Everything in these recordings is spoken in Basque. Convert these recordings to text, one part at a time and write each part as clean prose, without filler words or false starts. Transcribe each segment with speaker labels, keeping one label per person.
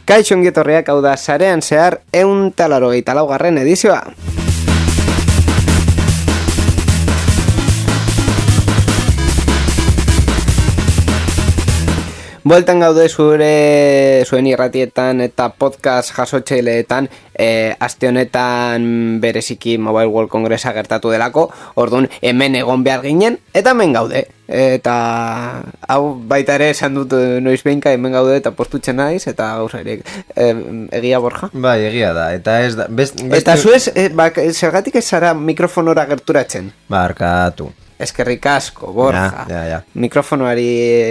Speaker 1: Kaixo ongietorriak, hau da Sarean Zehar 184. edizioa. Bueltan gaude zuen irratietan eta podcast jasotzaileetan, aste honetan bereziki Mobile World Congressa gertatu delako, orduan hemen egon behar ginen, eta hemen gaude. Eta hau baita ere esan dut noiz behinka hemen gaude eta postutzen naiz, eta gauza ere, egia Borja?
Speaker 2: Bai, egia da, eta ez da...
Speaker 1: Eta zuez, zergatik ez zara mikrofonora gerturatzen?
Speaker 2: Barkatu.
Speaker 1: Eskerrik asko, Borja.
Speaker 2: Ja.
Speaker 1: Mikrofonoari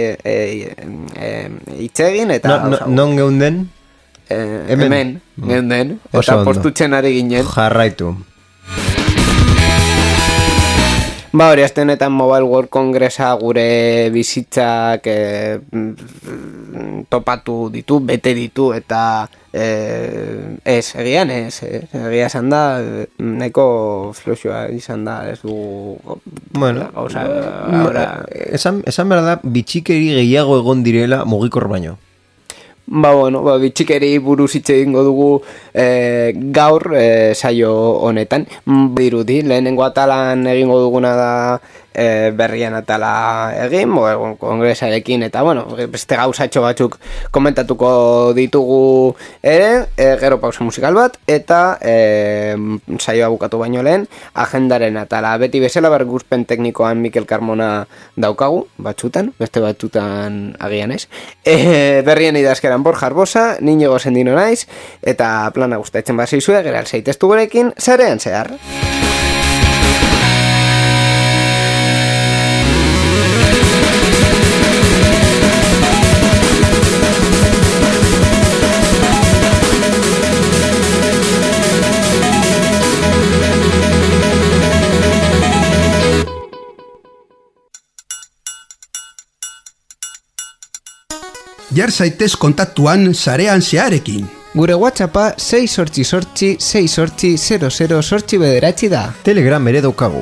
Speaker 1: itzegin eta...
Speaker 2: Non geunden?
Speaker 1: Hemen geunden. Eta postutzen ari ginen.
Speaker 2: Jarraitu.
Speaker 1: Hori, azte honetan Mobile World Congressa gure bizitzak topatu ditu, bete ditu, eta egia esan da, nahiko floxua izan da, ez du...
Speaker 2: Bueno, esan behar da, bitxikeri gehiago egon direla mugikor baino.
Speaker 1: Bitxikeri buruz hitz egingo dugu gaur saio honetan. Dirudi, lehenengo atalan egingo duguna da berrian atala egin, kongresarekin, eta beste gauzatxo batzuk komentatuko ditugu ere, gero pausa musikal bat, eta saioa bukatu baino lehen, agendaren atala. Beti bezala berguzpen teknikoan Mikel Carmona daukagu, batzutan, beste batzutan agian ez. Berrien idazkeran Borja Arbosa, Niñego Sendino naiz, eta plana gustatzen bazizue, geral zaiteztu gurekin, Sarean Zehar.
Speaker 3: Jar zaitez kontaktuan Sarean Zeharekin.
Speaker 1: Gure WhatsAppa 688-6800-009 da.
Speaker 2: Telegram ere daukagu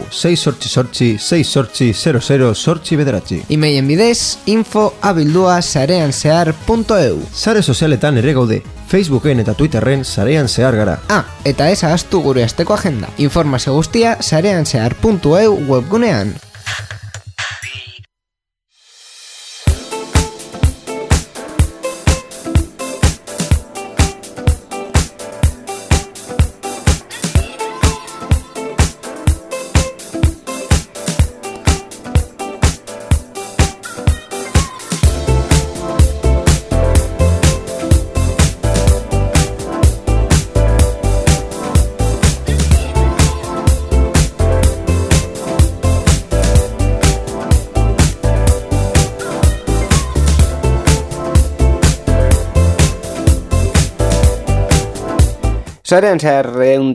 Speaker 2: 688-6800-009.
Speaker 1: Emailen bidez info@sareanzehar.eu.
Speaker 2: Sare sozialetan ere gaude, Facebooken eta Twitterren Sarean Zehar gara.
Speaker 1: Eta ez ahaztu gure asteko agenda. Informazio guztia sareanzehar.eu webgunean. Sarean Zehar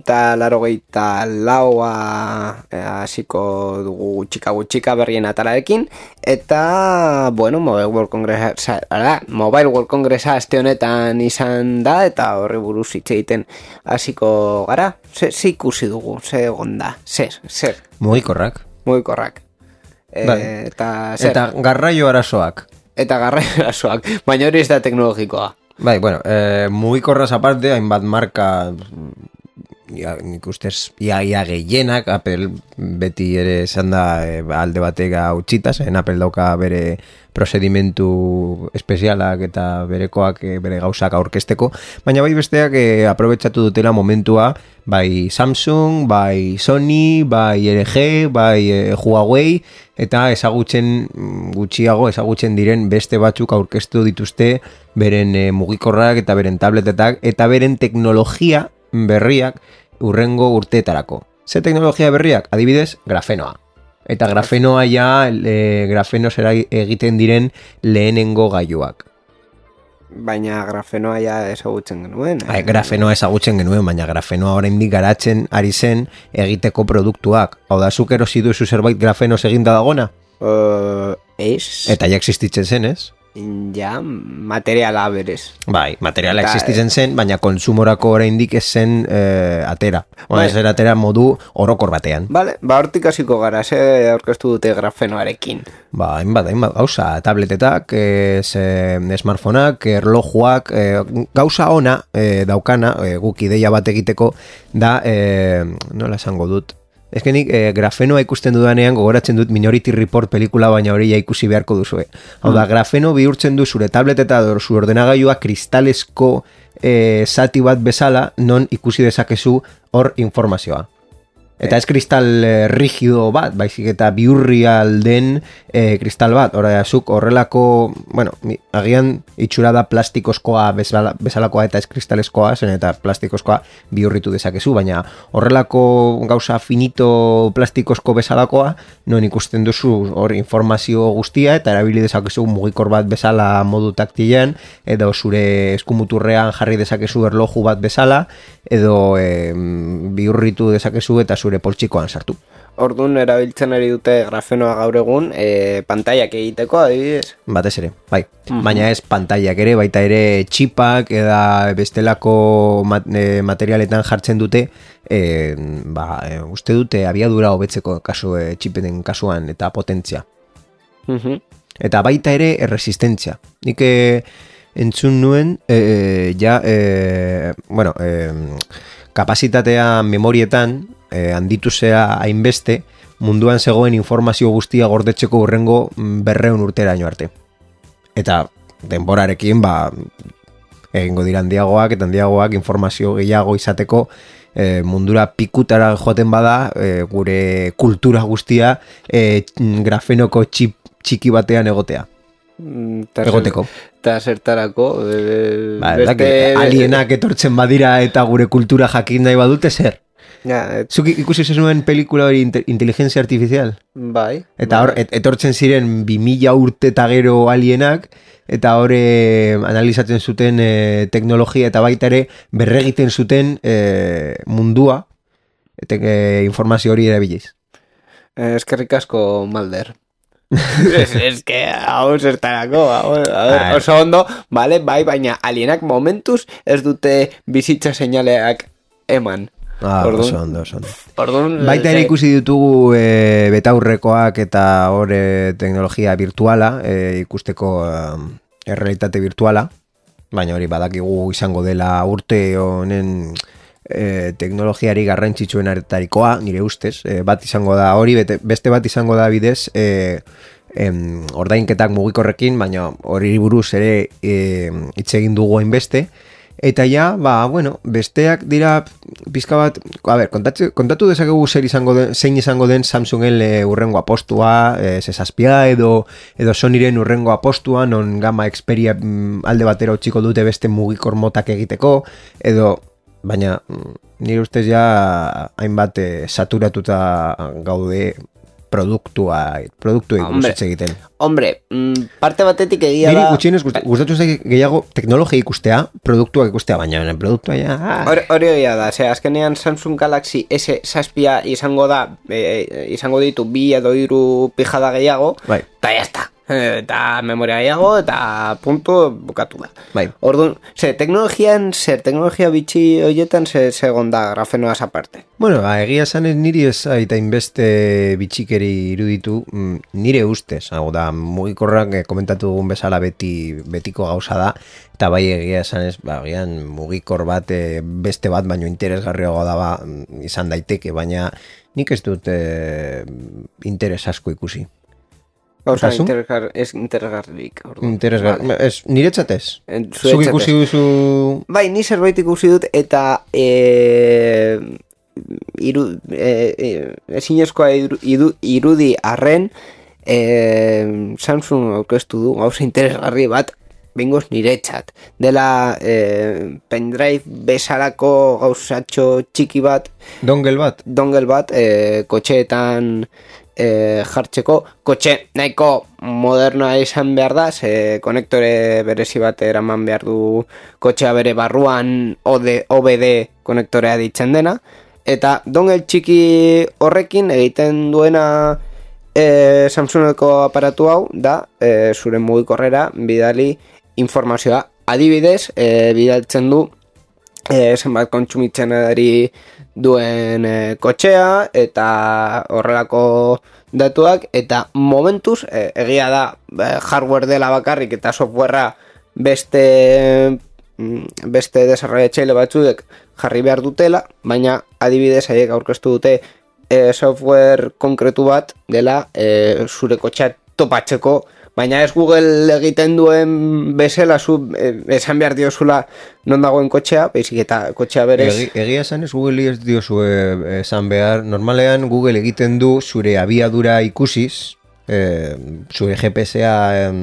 Speaker 1: 184 hasiko dugu gutxika berrien atalarekin, eta, Mobile World Congressa aste honetan izan da, eta horri buruz hitz egiten hasiko gara. Ze ikusi dugu, ze egon da, zer?
Speaker 2: Mugikorrak.
Speaker 1: Eta
Speaker 2: garraio arazoak.
Speaker 1: Baina hori ez da teknologikoa.
Speaker 2: Bai, mugikorraz aparte, hainbat marka, nik ustez, ia gehienak, Apple beti ere esan da alde batega utxitaz, Apple dauka bere prozedimentu espezialak eta berekoak bere gauzak aurkezteko, baina bai besteak aprobetxatu dutela momentua, bai Samsung, bai Sony, bai LG, bai Huawei, eta gutxiago ezagutzen diren beste batzuk aurkeztu dituzte beren mugikorrak eta beren tabletetak eta beren teknologia berriak urrengo urteetarako. Ze teknologia berriak? Adibidez, grafenoa. Eta grafenoa grafenos egiten diren lehenengo gailuak.
Speaker 1: Baina grafenoa ezagutzen genuen.
Speaker 2: Grafenoa ezagutzen genuen, baina grafenoa oraindik garatzen ari zen egiteko produktuak. Hau da, zuk erosi duzu zerbait grafenos eginda dagona?
Speaker 1: Ez.
Speaker 2: Eta ja existitzen zen, ez?
Speaker 1: ja materiala berez.
Speaker 2: Bai, materiala existitzen zen, baina konsumorako oraindik ez zen atera. Bai. Ez atera modu orokor batean.
Speaker 1: Vale, hortik hasiko gara, ze aurkeztu dute grafenoarekin.
Speaker 2: Hainbat, gauza, tabletetak, smartphoneak, erlojuak, gauza ona daukana, guk ideia bat egiteko, da, nola esango dut, ez que nik grafenoa ikusten dudanean gogoratzen dut Minority Report pelikula, baina hori ja ikusi beharko duzue. Hau da, grafeno bihurtzen du zure tableteta zu ordenagailua kristalesko zati bat bezala, non ikusi dezakezu hor informazioa. Eta ez kristal rigido bat, baizik eta bihurrial den kristal bat. Zuk horrelako, bueno, agian itxura da plastikozkoa bezalakoa eta ez kristalezkoa, zen eta plastikozkoa bihurritu dezakezu, baina horrelako gauza finito plastikozko bezalakoa, non ikusten duzu hor informazio guztia, eta erabili dezakezu mugikor bat bezala modu taktilean, edo zure eskumuturrean jarri dezakezu erloju bat bezala, edo bihurritu dezakezu eta zure poltsikoan sartu.
Speaker 1: Orduan erabiltzen ari dute grafenoa gaur egun pantaiak egiteko, adibidez?
Speaker 2: Batez ere, bai. Baina ez pantaiak ere, baita ere txipak eda bestelako materialetan jartzen dute, uste dute abiadura hobetzeko kasu txipeten kasuan eta potentzia. Eta baita ere resistentzia. Nik entzun nuen, kapasitatea memorietan, handitu zea hainbeste, munduan zegoen informazio guztia gordetzeko hurrengo 200 urteraino arte. Eta denborarekin, egingo dira handiagoak eta handiagoak informazio gehiago izateko mundura pikutara joaten bada, gure kultura guztia grafenoko txiki batean egotea. Egoteko.
Speaker 1: Eta zertarako
Speaker 2: alienak etortzen badira eta gure kultura jakin nahi badute zer? Zuk ikusi zenuen pelikula hori inteligencia artificial?
Speaker 1: Bai.
Speaker 2: Eta hor, etortzen ziren 2000 urte eta gero alienak, eta hor analizatzen zuten teknologia eta baita ere berregiten zuten mundua, eta informazio hori erabiliz.
Speaker 1: Eskerrik asko, Malder. Es que hau zertarako, oso ondo, vale, bai, baina alienak momentuz ez dute bizitza seinaleak eman.
Speaker 2: Oso ondo.
Speaker 1: Orduan,
Speaker 2: baita ere ikusi ditugu betaurrekoak eta hor teknologia virtuala, ikusteko errealitate virtuala, baina hori badakigu izango dela urte honen teknologiari garrantzitsuen artarikoa, nire ustez, bat izango da hori, beste bat izango da bidez, ordainketak mugikorrekin, baina hori buruz ere hitz egin dugu hainbeste. Eta ja, besteak dira pizka bat, kontatu dezakegu zein izango den Samsungen urrengo apostua, Z6 edo Sonyren urrengo apostua, non Gamma Xperia alde batera utziko dute beste mugikor motak egiteko, edo, baina nire ustez ja hainbat saturatuta gaude produktuei guztetxe egiten.
Speaker 1: Hombre, parte batetik egia da...
Speaker 2: Niri gutxienez gustatu zaik gehiago teknologia ikustea, produktuak ikustea, baina produktua ja...
Speaker 1: Hori egia da, azkenean Samsung Galaxy S6 izango ditu 2 edo 3 pijada gehiago, eta jazta. Eta memoria gehiago, eta punto bukatu da. Orduan, teknologia bitxi horietan segon da grafenoaz aparte.
Speaker 2: Bueno, egia zanez niri ez eta inbeste bitxikeri iruditu nire ustez, hau da, mugikorrak komentatu dugun bezala betiko gauza da, eta bai egia zanez, mugikor bat, beste bat, baino interesgarriago da izan daiteke, baina nik ez dut interes asko ikusi.
Speaker 1: Gauza, interesgarrik.
Speaker 2: Niretzat ez? Zuk ikusi duzu...
Speaker 1: Bai, ni zerbait ikusi dut eta ezinezkoa irudi arren Samsung aurkeztu du gauza interesgarri bat bingoz niretzat. Dela pendrive bezalako gauzatxo txiki bat.
Speaker 2: Dongle bat,
Speaker 1: kotxeetan... jartzeko, kotxe nahiko modernoa izan behar da, konektore berezi bat eraman behar du kotxea bere barruan OBD konektorea ditzen dena, eta dongle txiki horrekin egiten duena Samsungeko aparatu hau da zure mugikorrera bidali informazioa. Adibidez, bidaltzen du zenbat kontsumitzen edari duen kotxea eta horrelako datuak, eta momentuz egia da hardware dela bakarrik eta softwarea beste desarrollatzaile batzuek jarri behar dutela, baina adibidez haiek aurkeztu dute software konkretu bat dela zure kotxea topatzeko, baina ez Google egiten duen bezala zu esan behar diozula non dagoen kotxea, baizik eta kotxea berez.
Speaker 2: Egia esan ez Google ez diozu esan behar, normalean Google egiten du zure abiadura ikusiz, zure GPS-a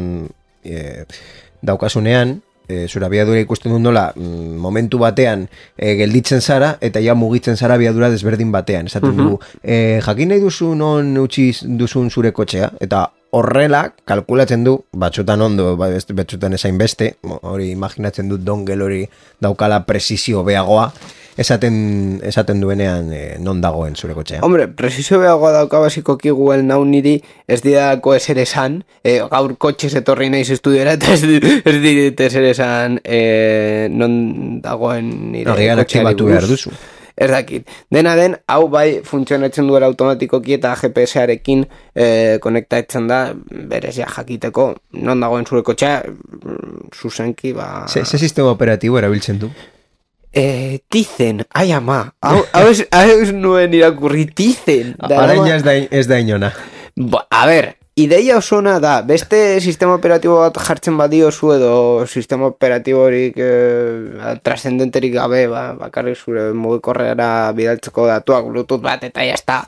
Speaker 2: daukasunean, zure abiadura ikusten dut nola momentu batean gelditzen zara eta ja mugitzen zara abiadura desberdin batean. Esaten dugu, jakin nahi duzu non utzi duzun zure kotxea, eta horrela kalkulatzen du, batzutan ondo, batzutan esain beste, hori imaginatzen dut dongle hori daukala presizio beagoa, esaten duenean non dagoen zure kotxea.
Speaker 1: Hombre, presizio beagoa dauka basikoki Google Now niri ez didako eser esan, gaur kotxez etorri naiz estudiora eta ez dit eser esan non dagoen nire
Speaker 2: kotxeari aktibatu behar duzu.
Speaker 1: Ez dakit. Dena den, hau bai funtzionatzen duela automatikoki eta GPS-arekin konektatzen da, berez ja jakiteko, non dagoen zure kotxea, zuzenki, ba...
Speaker 2: Ze sistema operatibo erabiltzen du?
Speaker 1: Tizen, ai ama, hau ez nuen irakurri, Tizen.
Speaker 2: Arain ez da inona.
Speaker 1: A ber, ideia osona da, beste sistema operatibo bat jartzen badiozu edo sistema operatibo horik trascendenterik gabe, bakarrik zure mugikorrera bidaltzeko datuak Bluetooth bat eta jazta.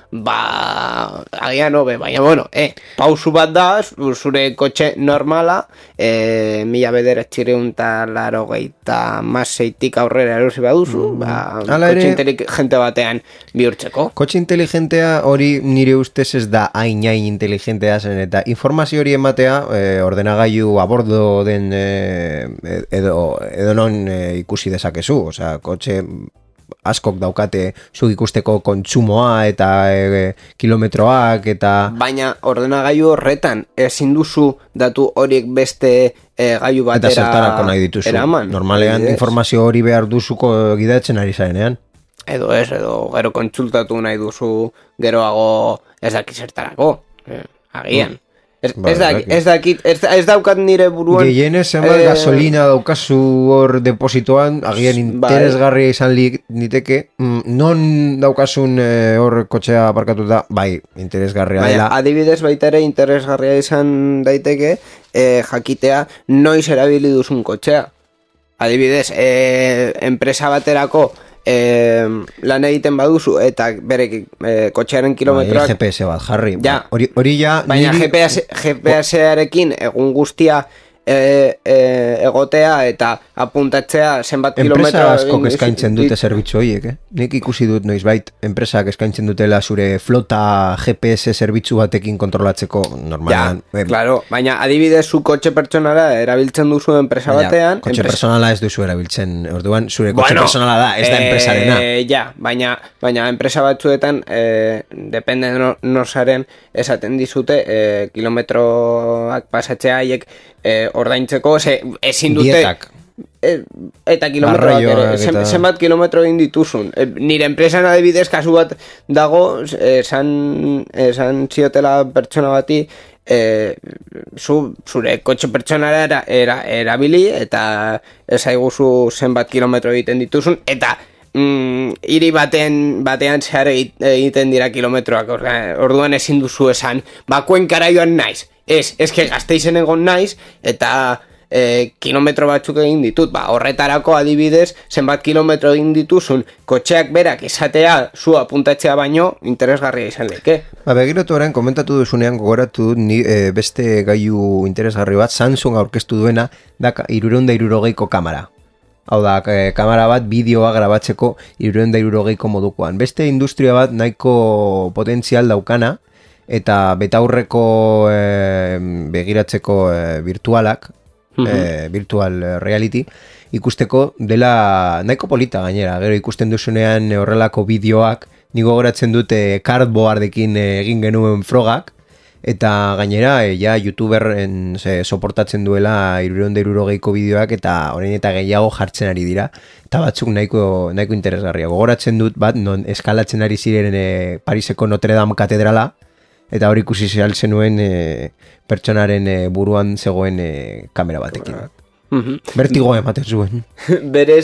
Speaker 1: Agian hobe, baina bueno, pausu bat da, zure kotxe normala, 1986tik aurrera erosi baduzu, kotxe inteligente batean bihurtzeko.
Speaker 2: Kotxe inteligentea hori nire ustez ez da hain inteligentea zen, eta informazio hori ematea ordenagailu a bordo den edo non ikusi dezakezu, osea, kotxe askok daukate zuk ikusteko kontsumoa eta kilometroak eta...
Speaker 1: Baina ordenagailu horretan ezin duzu datu horiek beste gailu batera...
Speaker 2: Eta zertarako nahi dituzu.
Speaker 1: Eraman.
Speaker 2: Normalean informazio hori behar duzuko gidatzen ari zarenean.
Speaker 1: Edo gero kontsultatu nahi duzu geroago ez dakit zertarako. Agian. Ez daukat nire buruan...
Speaker 2: Gehienez zenbat gasolina daukazu hor depositoan, agian interesgarria izan niteke, non daukasun hor kotxea aparkatuta, bai, interesgarria dela.
Speaker 1: Adibidez baita ere interesgarria izan daiteke, jakitea noiz erabili duzun kotxea. Adibidez, enpresa baterako lan egiten baduzu eta bere kotxearen kilometroak
Speaker 2: GPS bat jarri
Speaker 1: ja.
Speaker 2: Hori ja
Speaker 1: baina GPS-arekin egun guztia egotea eta apuntatzea zenbat kilometro
Speaker 2: enpresa askok eskaintzen dute zerbitzu horiek, nik ikusi dut noizbait enpresak eskaintzen dutela zure flota GPS zerbitzu batekin kontrolatzeko normalean.
Speaker 1: Ja, claro, baina adibidez zu kotxe pertsonala erabiltzen duzu enpresa batean.
Speaker 2: Kotxe personala ez duzu erabiltzen, orduan zure kotxe personala da, ez da enpresarena.
Speaker 1: Ja, baina enpresa batzuetan depende nosaren esaten dizute kilometroak pasatzea haiek ordaintzeko, ezin dute
Speaker 2: dietak.
Speaker 1: Eta kilometroak ere, zenbat kilometro egin dituzun. Nire enpresan adibidez kasu bat dago, esan ziotela pertsona bati, zure kotxe pertsonara erabili eta ezaiguzu zenbat kilometro egiten dituzun, eta hiri batean zehar egiten dira kilometroak, orduan ezin duzu esan, Kuenkara joan naiz. Ez que Gasteizen egon naiz, eta kilometro batzuk egin ditut, horretarako adibidez, zenbat kilometro egin dituzun, kotxeak berak esatea, zu apuntatzea baino, interesgarria izan leke.
Speaker 2: Begiratu orain, komentatu duzunean gogoratu ni beste gailu interesgarri bat, Samsung aurkeztu duena, da 360ko kamera. Hau da, kamera bat bideoa grabatzeko 360ko modukoan. Beste industria bat nahiko potentzial daukana, eta betaurreko begiratzeko virtualak, virtual reality, ikusteko dela nahiko polita gainera. Gero ikusten duzunean horrelako bideoak Nigo goratzen dute cardboardekin egin genuen frogak, eta gainera, ja, youtuberren soportatzen duela 360ko bideoak eta orain eta gehiago jartzen ari dira. Eta batzuk nahiko interesgarria. Gogoratzen dut bat, non eskalatzen ari ziren Pariseko Notre Dame katedrala, eta hori ikusi zenuen pertsonaren buruan zegoen kamera batekin. Bertigoa ematen zuen.
Speaker 1: Berez,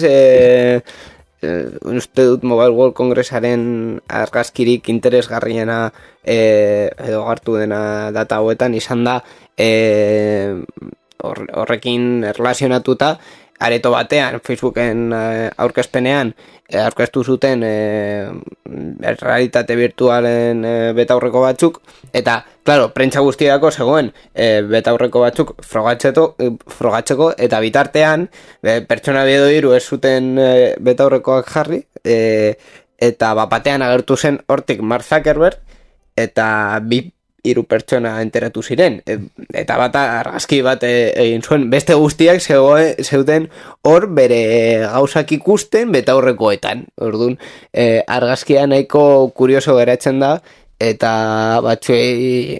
Speaker 1: uste dut Mobile World Congressaren argazkirik interesgarriena edo hartu dena data hauetan izan da horrekin erlazionatuta areto batean, Facebooken aurkezpenean aurkeztu zuten realitate virtualen betaurreko batzuk, eta, claro, prentsa guztiako zegoen betaurreko batzuk frogatzeko, eta bitartean pertsona edo hiru ez zuten betaurrekoak jarri, eta batean agertu zen hortik Mark Zuckerberg, eta hiru pertsona enteratu ziren, eta bat argazki bat egin zuen, beste guztiak zeuden hor bere gauzak ikusten betaurrekoetan. Orduan, argazkia nahiko kurioso geratzen da, eta batzuei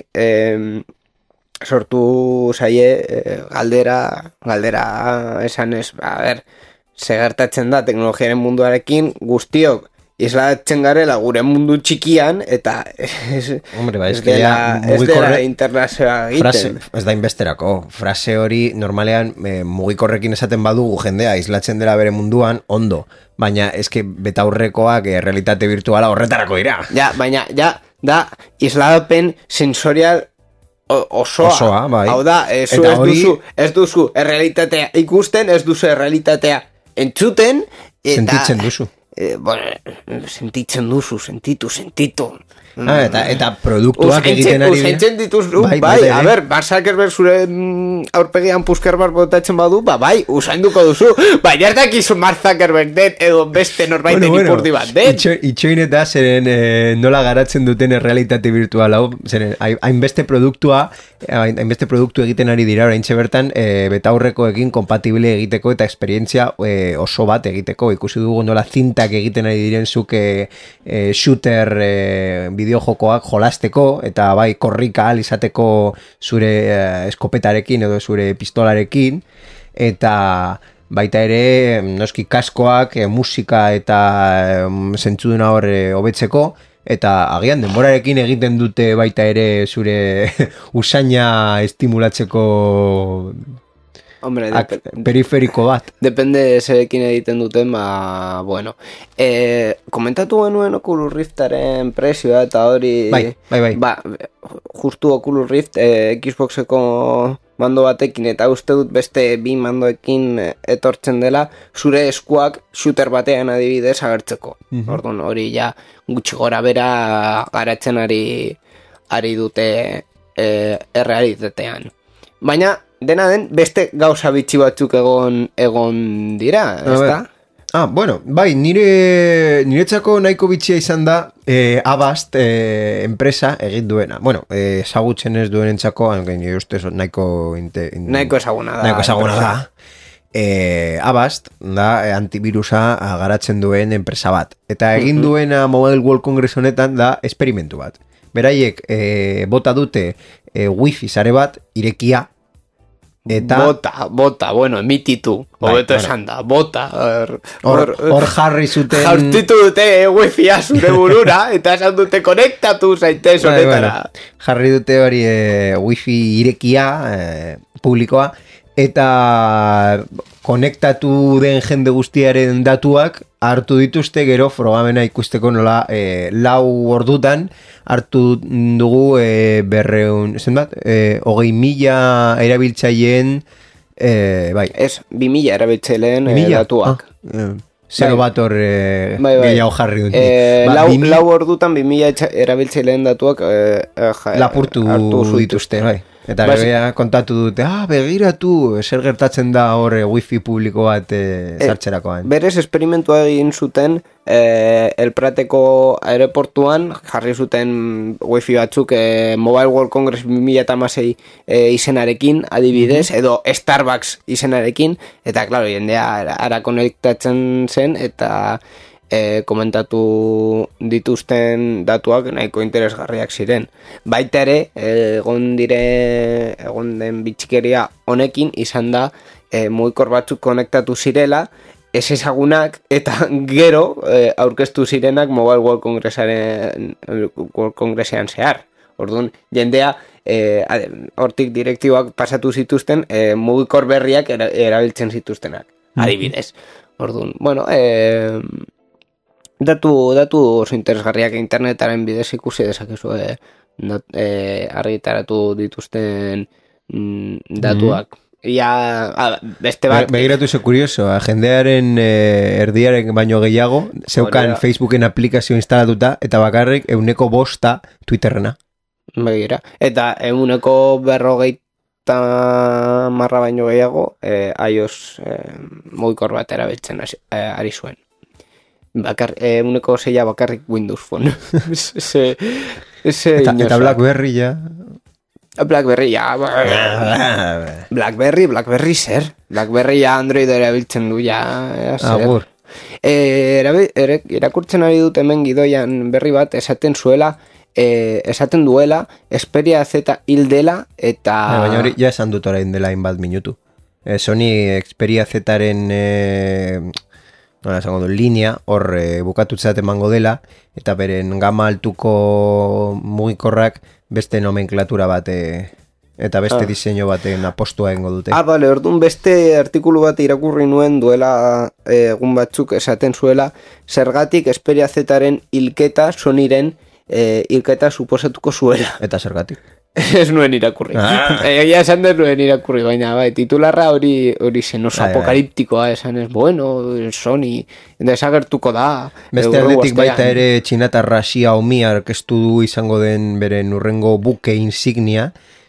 Speaker 1: sortu zaie galdera esan ez, ze gertatzen da teknologiaren munduarekin guztiok islatzen garela gure mundu txikian, eta ez dela internazioa egiten.
Speaker 2: Ez da inbesterako. Frase hori normalean mugikorrekin esaten badugu jendea islatzen dela bere munduan, ondo. Baina eske betaurrekoak realitate virtuala horretarako dira.
Speaker 1: Ja, baina da islapen sensorial osoa.
Speaker 2: Bai.
Speaker 1: Hau da, ez duzu errealitatea ikusten, ez duzu errealitatea entzuten, eta
Speaker 2: sentitzen duzu.
Speaker 1: Sentitzen duzu, sentitu.
Speaker 2: Eta produktuak egiten ari dira.
Speaker 1: Usaintzen dituzu, bai, a ber, Mark Zuckerberg zure aurpegian pusker bat botatzen badu, bai, usainduko duzu, bai, jartakizu Mark Zuckerberg den, edo beste norbaiten ipurdi bat den.
Speaker 2: Itxoin eta zeren nola garatzen duten realitate virtual hau, zeren hainbeste produktu egiten ari dira, oraintxe bertan, betaurrekoekin kompatible egiteko eta esperientzia oso bat egiteko, ikusi dugu nola zintak egiten ari diren zuk shooter bideojokoak jolasteko, eta bai korrika izateko zure eskopetarekin edo zure pistolarekin, eta baita ere noski kaskoak, musika eta zentzuduna hor hobetzeko, eta agian denborarekin egiten dute baita ere zure usaina estimulatzeko periferiko bat.
Speaker 1: Depende zerekin egiten duten, bueno. Komentatu genuen Oculus Riftaren prezioa eta hori...
Speaker 2: Bai.
Speaker 1: Justu Oculus Rift Xboxeko mando batekin, eta uste dut beste bi mandoekin etortzen dela zure eskuak shooter batean adibidez agertzeko. Orduan, hori ja gutxi gora bera garatzen ari dute errealitatean. Baina, dena den, beste gauza bitxi batzuk egon dira, ezta?
Speaker 2: Bueno, bai, niretzako nahiko bitxia izan da Avast enpresa egin duena. Bueno, ezagutzen ez duenentzako, nire ustez nahiko
Speaker 1: ezaguna da.
Speaker 2: Nahiko ezaguna da. Avast da antivirusa garatzen duen enpresa bat. Eta egin duena Mobile World Congress honetan da esperimentu bat. Beraiek bota dute wifi sare bat irekia, eta
Speaker 1: bota, bueno, emititu, hobeto esan da, bota.
Speaker 2: Hor jarri zuten...
Speaker 1: Jartitu dute wifi-a zure burura, eta esan dute konektatu zaitez honetara.
Speaker 2: Jarri dute hori wifi irekia, publikoa, eta konektatu den jende guztiaren datuak hartu dituzte gero frogamena ikusteko nola 4 ordutan hartu dugu 20.000 erabiltzaileen bai.
Speaker 1: Ez, 2.000 erabiltzaileen datuak.
Speaker 2: Zero bat hor gehiago jarri dut.
Speaker 1: 4 ordutan 2.000 erabiltzaileen datuak
Speaker 2: lapurtu dituzte, bai. Eta kontatu dute, begiratu, zer gertatzen da hor wifi publiko bat sartzerakoan.
Speaker 1: Berez esperimentua egin zuten El Prateko aeroportuan, jarri zuten wifi batzuk Mobile World Congress 2016 izenarekin, adibidez, edo Starbucks izenarekin, eta klaro, jendea ara konektatzen zen, eta komentatu dituzten datuak nahiko interesgarriak ziren. Baita ere, egon den bitxikeria honekin izan da mugikor batzuk konektatu zirela, ez ezagunak eta gero aurkeztu zirenak Mobile World Congressean zehar. Orduan, jendea hortik direktiboak pasatu zituzten mugikor berriak erabiltzen zituztenak, adibidez. Orduan, bueno, datu oso interesgarriak internetaren bidez ikusi dezakezu argitaratu dituzten datuak. Beste bat...
Speaker 2: Begiratu zo kurioso, jendearen erdiaren baino gehiago, zeukan Facebooken aplikazio instalatuta, eta bakarrik 5% Twitterrena.
Speaker 1: Begira. Eta 50% baino gehiago, iOS mugikor bat erabiltzen ari zuen. 6% bakarrik Windows Phone.
Speaker 2: Eta BlackBerry ja...
Speaker 1: BlackBerry ja... BlackBerry zer? BlackBerry ja Android erabiltzen du ja...
Speaker 2: Agur.
Speaker 1: Irakurtzen ari dut hemen gidoian berri bat esaten duela Xperia Z hil dela eta...
Speaker 2: Baina hori ja esan dut orain dela hainbat minutu. Sony Xperia Z-aren nola esango du, linea hor bukatutzat emango dela eta beren gama altuko mugikorrak beste nomenklatura bat eta beste diseinu baten apostua egingo dute.
Speaker 1: Bale, orduan beste artikulu bat irakurri nuen duela egun batzuk esaten zuela zergatik Xperia Z-aren hilketa Sonyren hilketa suposatuko zuela.
Speaker 2: Eta zergatik?
Speaker 1: Ez nuen irakurri. Egia esan dut nuen irakurri, baina titularra hori zen oso apokaliptikoa, esan ez, bueno, Sony, desagertuko da.
Speaker 2: Beste aldetik baita ere Txinatarra Xiaomi aurkeztu du izango den beren urrengo buke insignia,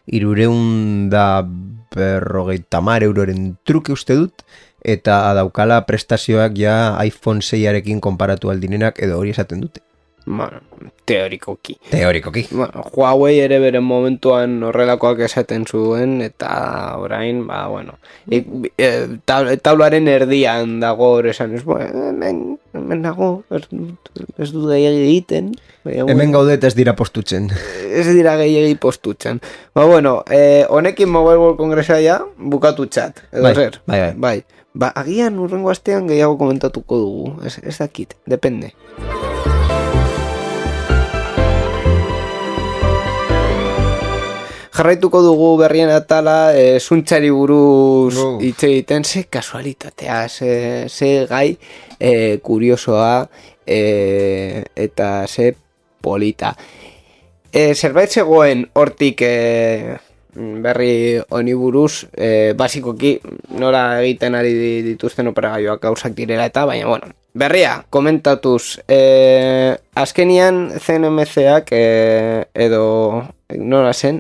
Speaker 2: 350 euroren truke uste dut, eta daukala prestazioak ja iPhone 6arekin konparatu aldinenak edo hori esaten dute.
Speaker 1: Bueno, teorikoki.
Speaker 2: Bueno,
Speaker 1: Huawei ere beren momentuan horrelakoak esaten zuen, eta orain, bueno, taularen erdian dago hor esan, hemen dago, ez du egiten.
Speaker 2: Hemen gaude eta ez dira postutzen.
Speaker 1: Ez dira gehiagi postutzen. Bueno, honekin Mobile World Congressa ja bukatu txat, edo zer? Bai. Agian urrengo astean gehiago komentatuko dugu, ez dakit, depende. Jarraituko dugu berrien atala, zuntzari buruz hitz egiten, ze kasualitatea, ze gai kuriosoa eta ze polita. Zerbait zegoen hortik berri honi buruz, basikoki nora egiten ari dituzten operagailuak gauzak direla eta, baina, bueno, berria, komentatuz, azkenian CNMC-ak edo nora zen,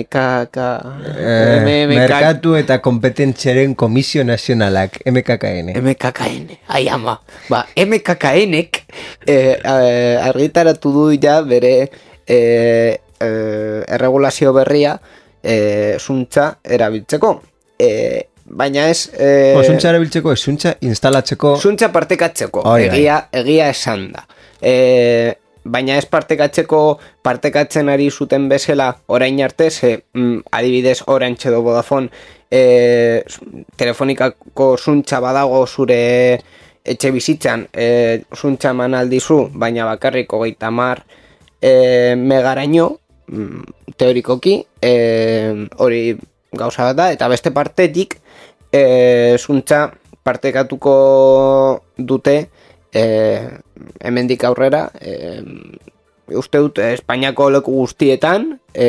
Speaker 2: Merkatu eta Kompetentziaren Komisio Nazionalak, MKKN.
Speaker 1: Ai ama. MKKN-ek argitaratu du ja bere erregulazio berria zuntza erabiltzeko. Baina ez...
Speaker 2: Zuntza erabiltzeko, ez zuntza instalatzeko...
Speaker 1: Zuntza partekatzeko, egia esan da. Baina ez partekatzen ari zuten bezala orain arte, adibidez Orange edo Vodafone telefonikako zuntza badago zure etxe bizitzan, zuntza eman aldizu, baina bakarrik 30 megaraino, teorikoki, hori gauza bat da, eta beste partetik zuntza partekatuko dute hemendik aurrera, uste dut Espainiako leku guztietan,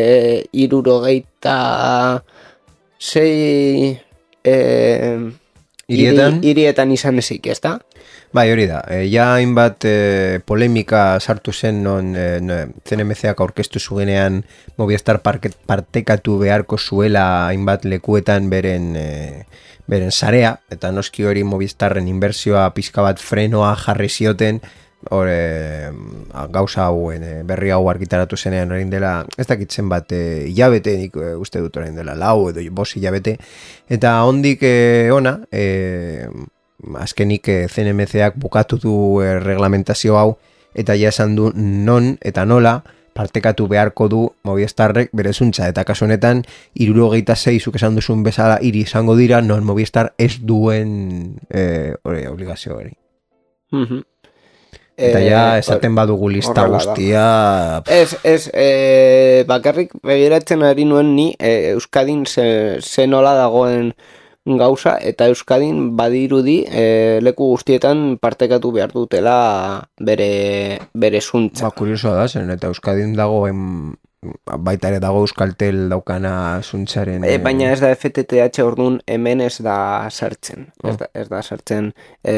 Speaker 1: 76 hirietan izan ezik, ez da?
Speaker 2: Bai, hori da. Ja hainbat polemika sartu zen non CNMC-ak aurkeztu zuenean Movistar partekatu beharko zuela hainbat lekuetan beren sarea, eta noski hori Movistarren inbertsioa pizka bat frenoa jarri zioten, gauza hauen berri hau argitaratu zenean orain dela, ez dakitzen bat hilabete, nik uste dut orain dela 4 edo 5 hilabete, eta hondik ona, azkenik CNMC-ak bukatu du reglamentazio hau, eta ja esan du non eta nola partekatu beharko du Movistarrek bere zuntza, eta kasu honetan 76 zuk esan duzun bezala hiri izango dira, non Movistar ez duen obligazio hori. Eta ja esaten badugu lista guztia...
Speaker 1: Bakarrik begiratzen ari nuen ni Euskadin ze nola dagoen gauza, eta Euskadin badirudi leku guztietan partekatu behar dutela bere zuntza.
Speaker 2: Kuriosoa da, zen, eta Euskadin dagoen baita ere dago Euskaltel daukana zuntzaren...
Speaker 1: Baina ez da FTTH, orduan hemen ez da sartzen. Ez da sartzen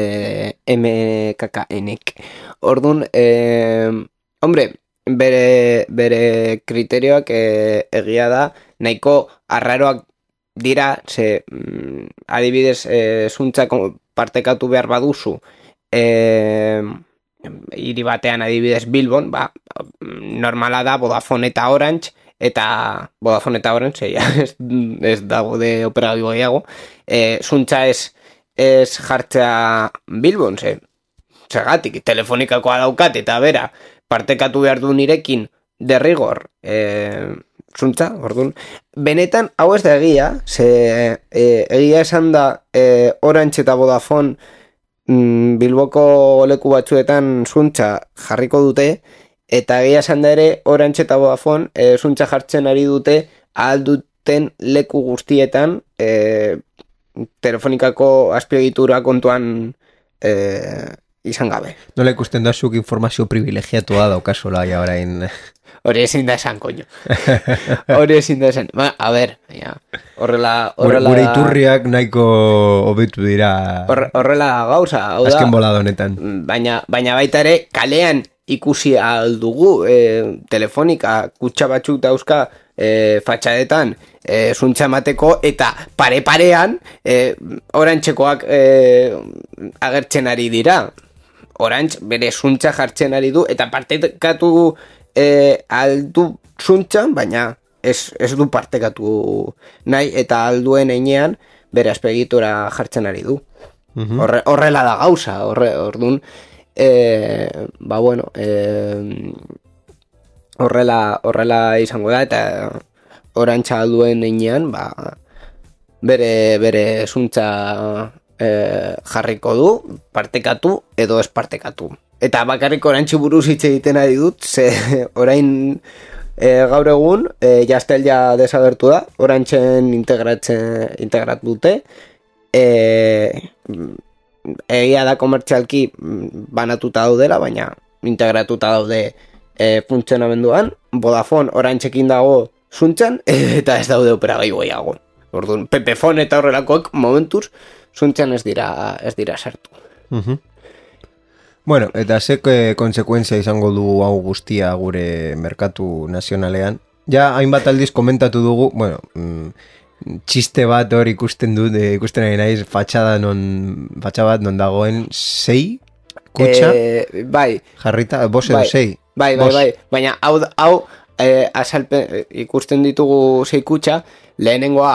Speaker 1: MKKNek. Orduan, hombre, bere kriterioak egia da, nahiko arraroak dira, ze adibidez zuntzak partekatu behar baduzu, hiri batean adibidez Bilbon, normala da Vodafone eta Orange, eta Vodafone eta Orange ez dago de operatibo gehiago, zuntza ez jartzea Bilbon, segatik, telefonikakoa daukat, eta bera, partekatu behar du nirekin derrigor, zuntza, orduan. Benetan, hau ez da egia, egia esan da Orange eta Vodafone Bilboko leku batzuetan zuntza jarriko dute, eta egia esan da ere Orange eta Vodafone zuntza jartzen ari dute ahal duten leku guztietan telefonikako azpiegitura kontuan izan gabe.
Speaker 2: Nola ikusten da zuk informazio privilegiatua daukazola ja orain...
Speaker 1: Hori ezin da esan, koño. Hori ezin da esan. A ver, ja. Horrela...
Speaker 2: Gure iturriak nahiko hobetu dira...
Speaker 1: Horrela gauza.
Speaker 2: Azken bolada honetan.
Speaker 1: Baina baita ere, kalean ikusi aldugu telefonika kutsa batzuk dauzka fatxadetan zuntza emateko, eta pare-parean Orantxekoak agertzen ari dira. Orange bere zuntza jartzen ari du, eta partekatu aldu zuntzan, baina ez du partekatu nahi, eta alduen einean bere azpegitura jartzen ari du. Horrela da gauza, orduan, horrela izango da, eta Orantxa alduen einean, bere zuntza jarriko du, partekatu edo ez partekatu. Eta bakarrik Orantxe buruz hitz egiten ari dut, ze orain gaur egun Jastel ja desagertu da, Orantxen integrat dute, egia da komertzialki banatuta daudela, baina integratuta daude funtzionamenduan. Vodafone Orantxekin dago zuntzan, eta ez daude operagailu gehiago. Orduan, Pepefone eta horrelakoak momentuz zuntzan ez dira sartu.
Speaker 2: Bueno, eta ze konsekuentzia izango du hau guztia gure merkatu nazionalean. Ja, hainbat aldiz komentatu dugu, bueno, txiste bat hor ikusten ari naiz, fatxada bat non dagoen 6 kutxa
Speaker 1: bai,
Speaker 2: jarrita, bos edo 6.
Speaker 1: Bai, baina hau azalpen ikusten ditugu 6 kutxa, lehenengoa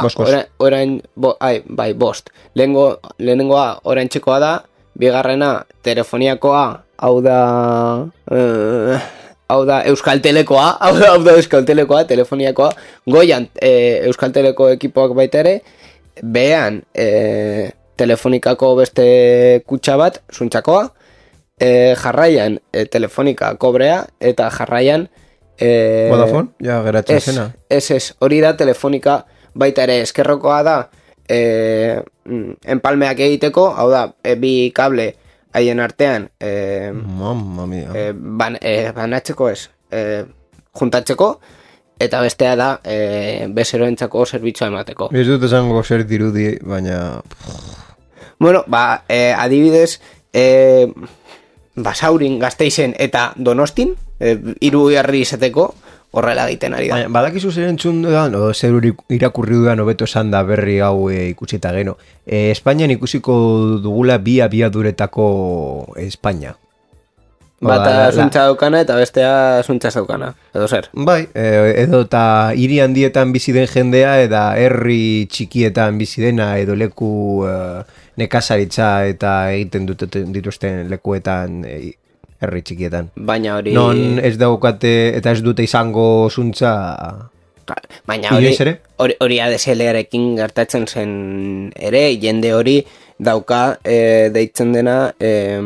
Speaker 1: bost. Lehenengoa Orantxekoa da, bigarrena telefoniakoa, hau da Euskaltelekoa, telefoniakoa, goian Euskalteleko ekipoak baita ere, behan telefonikako beste kutxa bat, zuntzakoa, jarraian telefonika kobrea, eta jarraian
Speaker 2: Vodafone? Ja, geratzen zena.
Speaker 1: Ez, hori da telefonika baita ere, eskerrokoa da enpalmeak egiteko, hau da, bi kable haien artean
Speaker 2: mamma mia.
Speaker 1: Banatzeko ez, juntatzeko, eta bestea da bezeroentzako zerbitzua emateko.
Speaker 2: Ez dut esango zer dirudi, baina...
Speaker 1: Bueno, adibidez, Basaurin, Gasteizen eta Donostin, hiru herri izateko, horrela egiten ari da.
Speaker 2: Badakizu zer entzun dudan, o zer irakurri dudan hobeto esan da berri hau ikusita geno. Espainian ikusiko dugula bi abiaduretako Espainia.
Speaker 1: Bata zuntza daukana eta bestea zuntza daukana, edo zer?
Speaker 2: Bai, edo eta hiri handietan bizi den jendea eta herri txikietan bizi dena edo leku nekazaritza eta egiten dituzten lekuetan herri txikietan.
Speaker 1: Baina hori...
Speaker 2: Non ez daukate eta ez dute izango zuntza...
Speaker 1: Baina hori ADSL-arekin gertatzen zen ere, jende hori dauka deitzen dena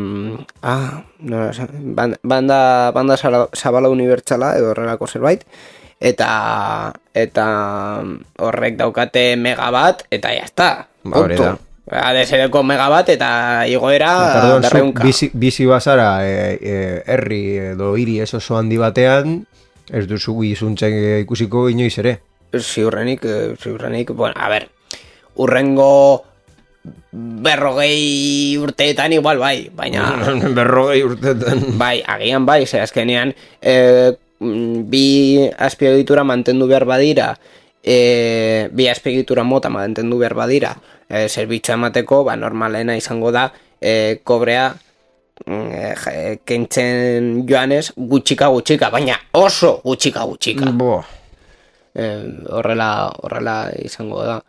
Speaker 1: banda zabala unibertsala edo horrelako zerbait eta horrek daukate megabat eta jazta, puntu. ADSL-ko megabat eta igoera darreunka.
Speaker 2: Bizi bazara herri edo hiri ez oso handi batean, ez duzu izuntzen ikusiko inoiz ere.
Speaker 1: Ziurrenik, bueno, a ber, urrengo 40 urteetan igual bai, baina...
Speaker 2: 40 urteetan.
Speaker 1: Bai, agian bai, ze azkenean bi azpiegitura mantendu behar badira, bi azpiegitura mota mantendu behar badira, zerbitzu emateko, normalena izango da, kobrea kentzen joanez gutxika, baina oso gutxika. Horrela izango da.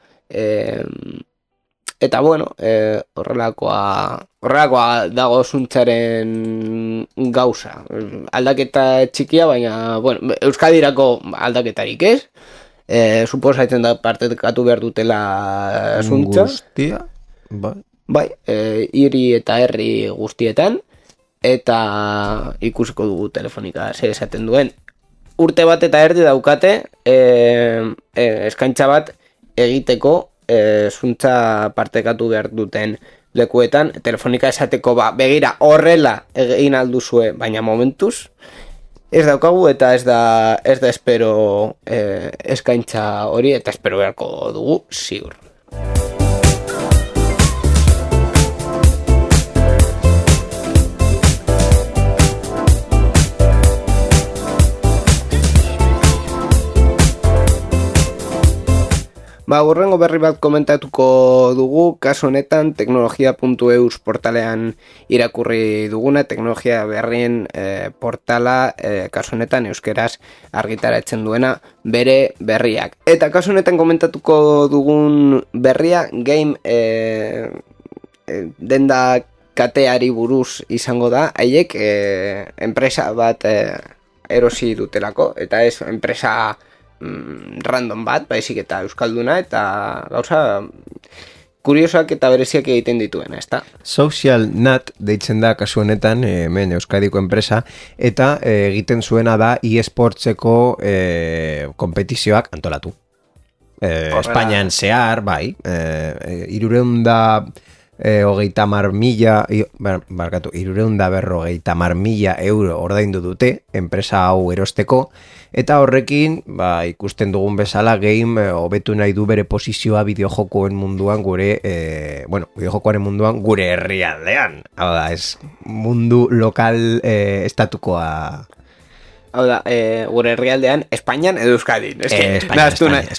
Speaker 1: Eta bueno, horrelakoa dago zuntzaren gauza. Aldaketa txikia, baina, bueno, Euskadirako aldaketarik ez. Suposatzen da partekatu behar dutela zuntza.
Speaker 2: Guztia,
Speaker 1: Bai, hiri eta herri guztietan, eta ikusiko dugu telefonika zer esaten duen. Urte bat eta erdi daukate eskaintza bat egiteko zuntza partekatu behar duten lekuetan, telefonika esateko begira horrela egin alduzue, baina momentuz ez daukagu eta ez da espero eskaintza hori, eta espero beharko dugu ziur. Hurrengo berri bat komentatuko dugu, kasu honetan teknologia.eus portalean irakurri duguna, teknologia berrien portala, kasu honetan euskeraz argitaratzen duena bere berriak. Eta kasu honetan komentatuko dugun berria, game denda kateari buruz izango da, haiek enpresa bat erosi dutelako, eta ez enpresa random bat, baizik eta euskalduna, eta gauza kuriosak eta bereziak egiten dituena, ezta?
Speaker 2: SocialNet deitzen da kasu honetan, hemen Euskadiko enpresa, eta egiten zuena da eSportseko kompetizioak antolatu. Espainian zehar, bai, 350.000 euro ordaindu dute enpresa hau erosteko, eta horrekin ikusten dugun bezala game hobetu nahi du bere posizioa bideojokoen munduan bideojokoaren munduan gure herrialdean. Hau da, ez mundu lokal estatukoa.
Speaker 1: Hau da, gure herrialdean, Espainian edo Euskadin. España.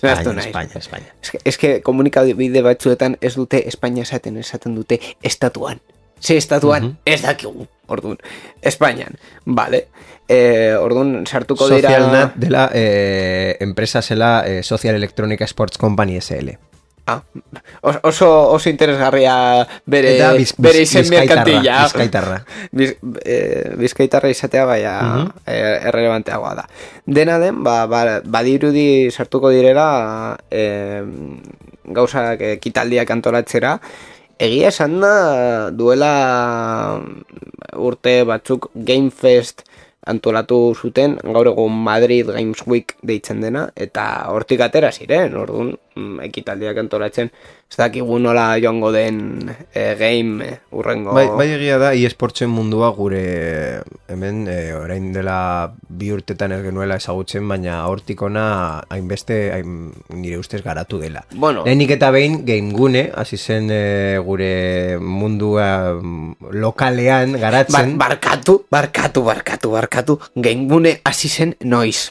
Speaker 1: Ez que komunikabide batzuetan ez dute Espainia esaten dute estatuan. Ze estatuan ez dakigu, orduan. Espainian, vale. Orduan sartuko dira...
Speaker 2: SocialNet dela enpresa zela Social Electronic Sports Company SL.
Speaker 1: Oso interesgarria bere izen merkantila. Bizkaitarra izatea baina errelevanteagoa da. Dena den, badirudi sartuko direla gauzak ekitaldiak antolatzera. Egia esan da duela urte batzuk Game Fest antolatu zuten, gaur egun Madrid Games Week deitzen dena, eta hortik atera ziren, orduan ekitaldiak antolatzen, ez dakigu nola joango den game urrengo...
Speaker 2: Bai egia da, eSportsen mundua gure hemen orain dela 2 urtetan ez genuela ezagutzen, baina hortik ona nire ustez garatu dela.
Speaker 1: Bueno.
Speaker 2: Lehenik eta behin Game Gune, hasi zen gure mundua lokalean garatzen.
Speaker 1: Barkatu, Game Gune hasi zen noiz.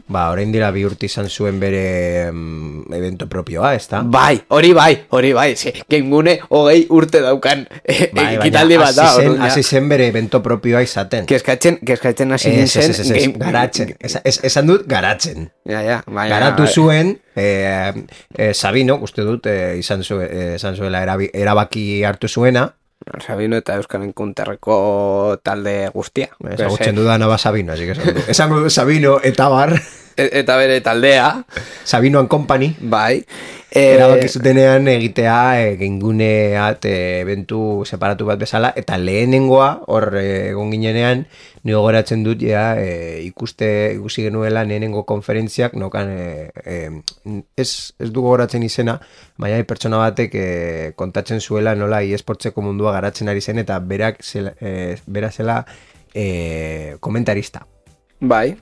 Speaker 2: orain dira 2 urte izan zuen bere evento propioa, ez da?
Speaker 1: Bai, hori bai, gengune 20 urte daukan ekitaldi bat da.
Speaker 2: Hasi zen bere evento propioa izaten.
Speaker 1: Keskatzen hasi nintzen.
Speaker 2: Garatzen, esan dut garatzen.
Speaker 1: Ja,
Speaker 2: garatu zuen, Sabino, uste dut, izan zuela erabaki hartu zuena.
Speaker 1: Sabino eta Euskalen Kunterreko talde guztia.
Speaker 2: Ezagutzen dudana ba Sabino, así que esango du Sabino eta bar.
Speaker 1: Eta bere taldea.
Speaker 2: Sabino and Company.
Speaker 1: Bai.
Speaker 2: Erabaki zutenean egitea genguneat eventu separatu bat bezala, eta lehenengoa, hor egon ginenean, nio goratzen dut, ikusi genuela lehenengo konferentziak, nokan, ez du goratzen izena, baina pertsona batek kontatzen zuela nola esportzeko mundua garatzen ari zen, eta bera zela komentarista.
Speaker 1: Bai,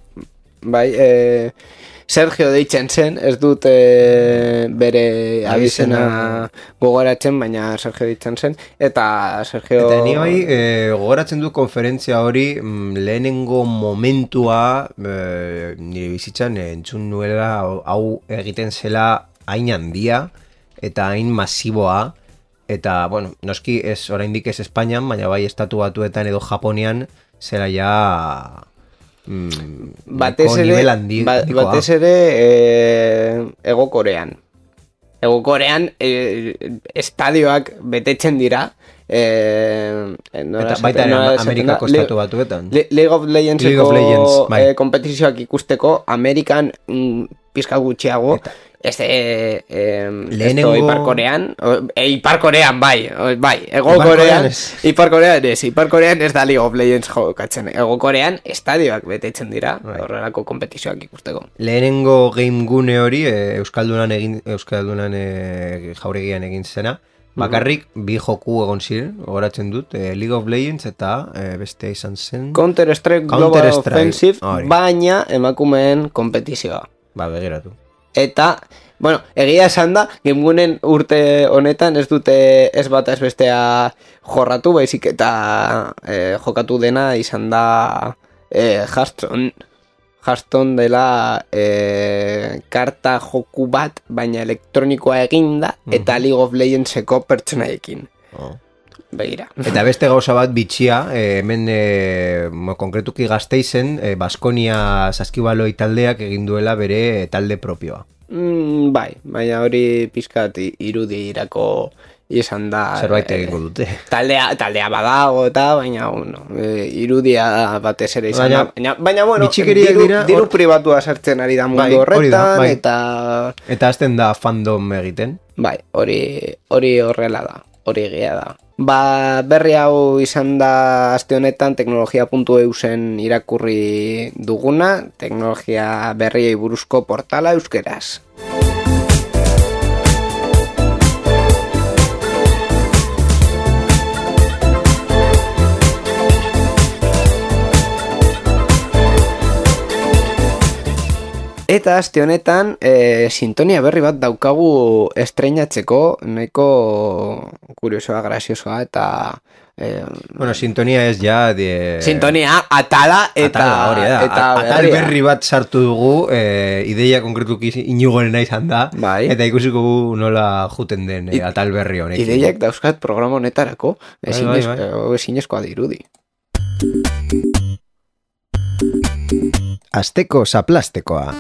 Speaker 1: Sergio deitzen zen, ez dut bere abizena gogoratzen, baina Sergio deitzen zen, eta Sergio...
Speaker 2: Eta ni bai, gogoratzen du konferentzia hori lehenengo momentua nire bizitzan entzun nuela hau egiten zela hain handia eta hain masiboa, eta, bueno, noski ez oraindik ez Espainian, baina bai Estatu Batuetan edo Japonian zela ja...
Speaker 1: batez ere Ego Korean estadioak betetzen dira
Speaker 2: eta baita Amerikako Estatu Batuetan
Speaker 1: League of Legendseko kompetizioak ikusteko Amerikan pizka gutxiago Ipar Korean bai, Ego Korean Ipar Korean ez da League of Legends jokatzen, Ego Korean estadioak betetzen dira horrelako kompetizioak ikusteko.
Speaker 2: Lehenengo game gune hori Euskaldunan jauregian egin zena, bakarrik bi joku egon ziren, gogoratzen dut, League of Legends eta beste izan zen
Speaker 1: Counter-Strike Global Offensive, baina emakumeen kompetizioa.
Speaker 2: Begiratu.
Speaker 1: Eta, bueno, egia esan da, gamegunen urte honetan ez dute ez bat ez bestea jorratu, baizik eta jokatu dena izan da Hearthstone dela karta joku bat, baina elektronikoa eginda, eta League of Legendseko pertsonaiekin. Begira. Eta
Speaker 2: beste gauza bat bitxia, hemen konkretuki Gasteizen, Baskonia Saskibaloi taldeak egin duela bere talde propioa.
Speaker 1: Bai, baina hori pizkat irudirako izan da.
Speaker 2: Zerbait egingo dute.
Speaker 1: Taldea badago eta, baina irudia batez ere izan da. Baina bueno, diru pribatua sartzen ari da mundu horretan,
Speaker 2: eta azten da fandom egiten.
Speaker 1: Bai, hori horrela da, hori egia da. Berri hau izan da aste honetan teknologia.eusen irakurri duguna, teknologia berriei buruzko portala euskeraz. Eta aste honetan sintonia berri bat daukagu estreinatzeko, nahiko kuriosoa, graziosoa eta...
Speaker 2: Bueno, sintonia ez ja...
Speaker 1: Sintonia, atala eta...
Speaker 2: Atal berri bat sartu dugu, ideia konkretuki inugorena izan da, eta ikusiko nola juten den atal berri honekin.
Speaker 1: Ideiak dauzkat programa honetarako, ezinezkoa dirudi.
Speaker 2: Asteko zaplastekoa.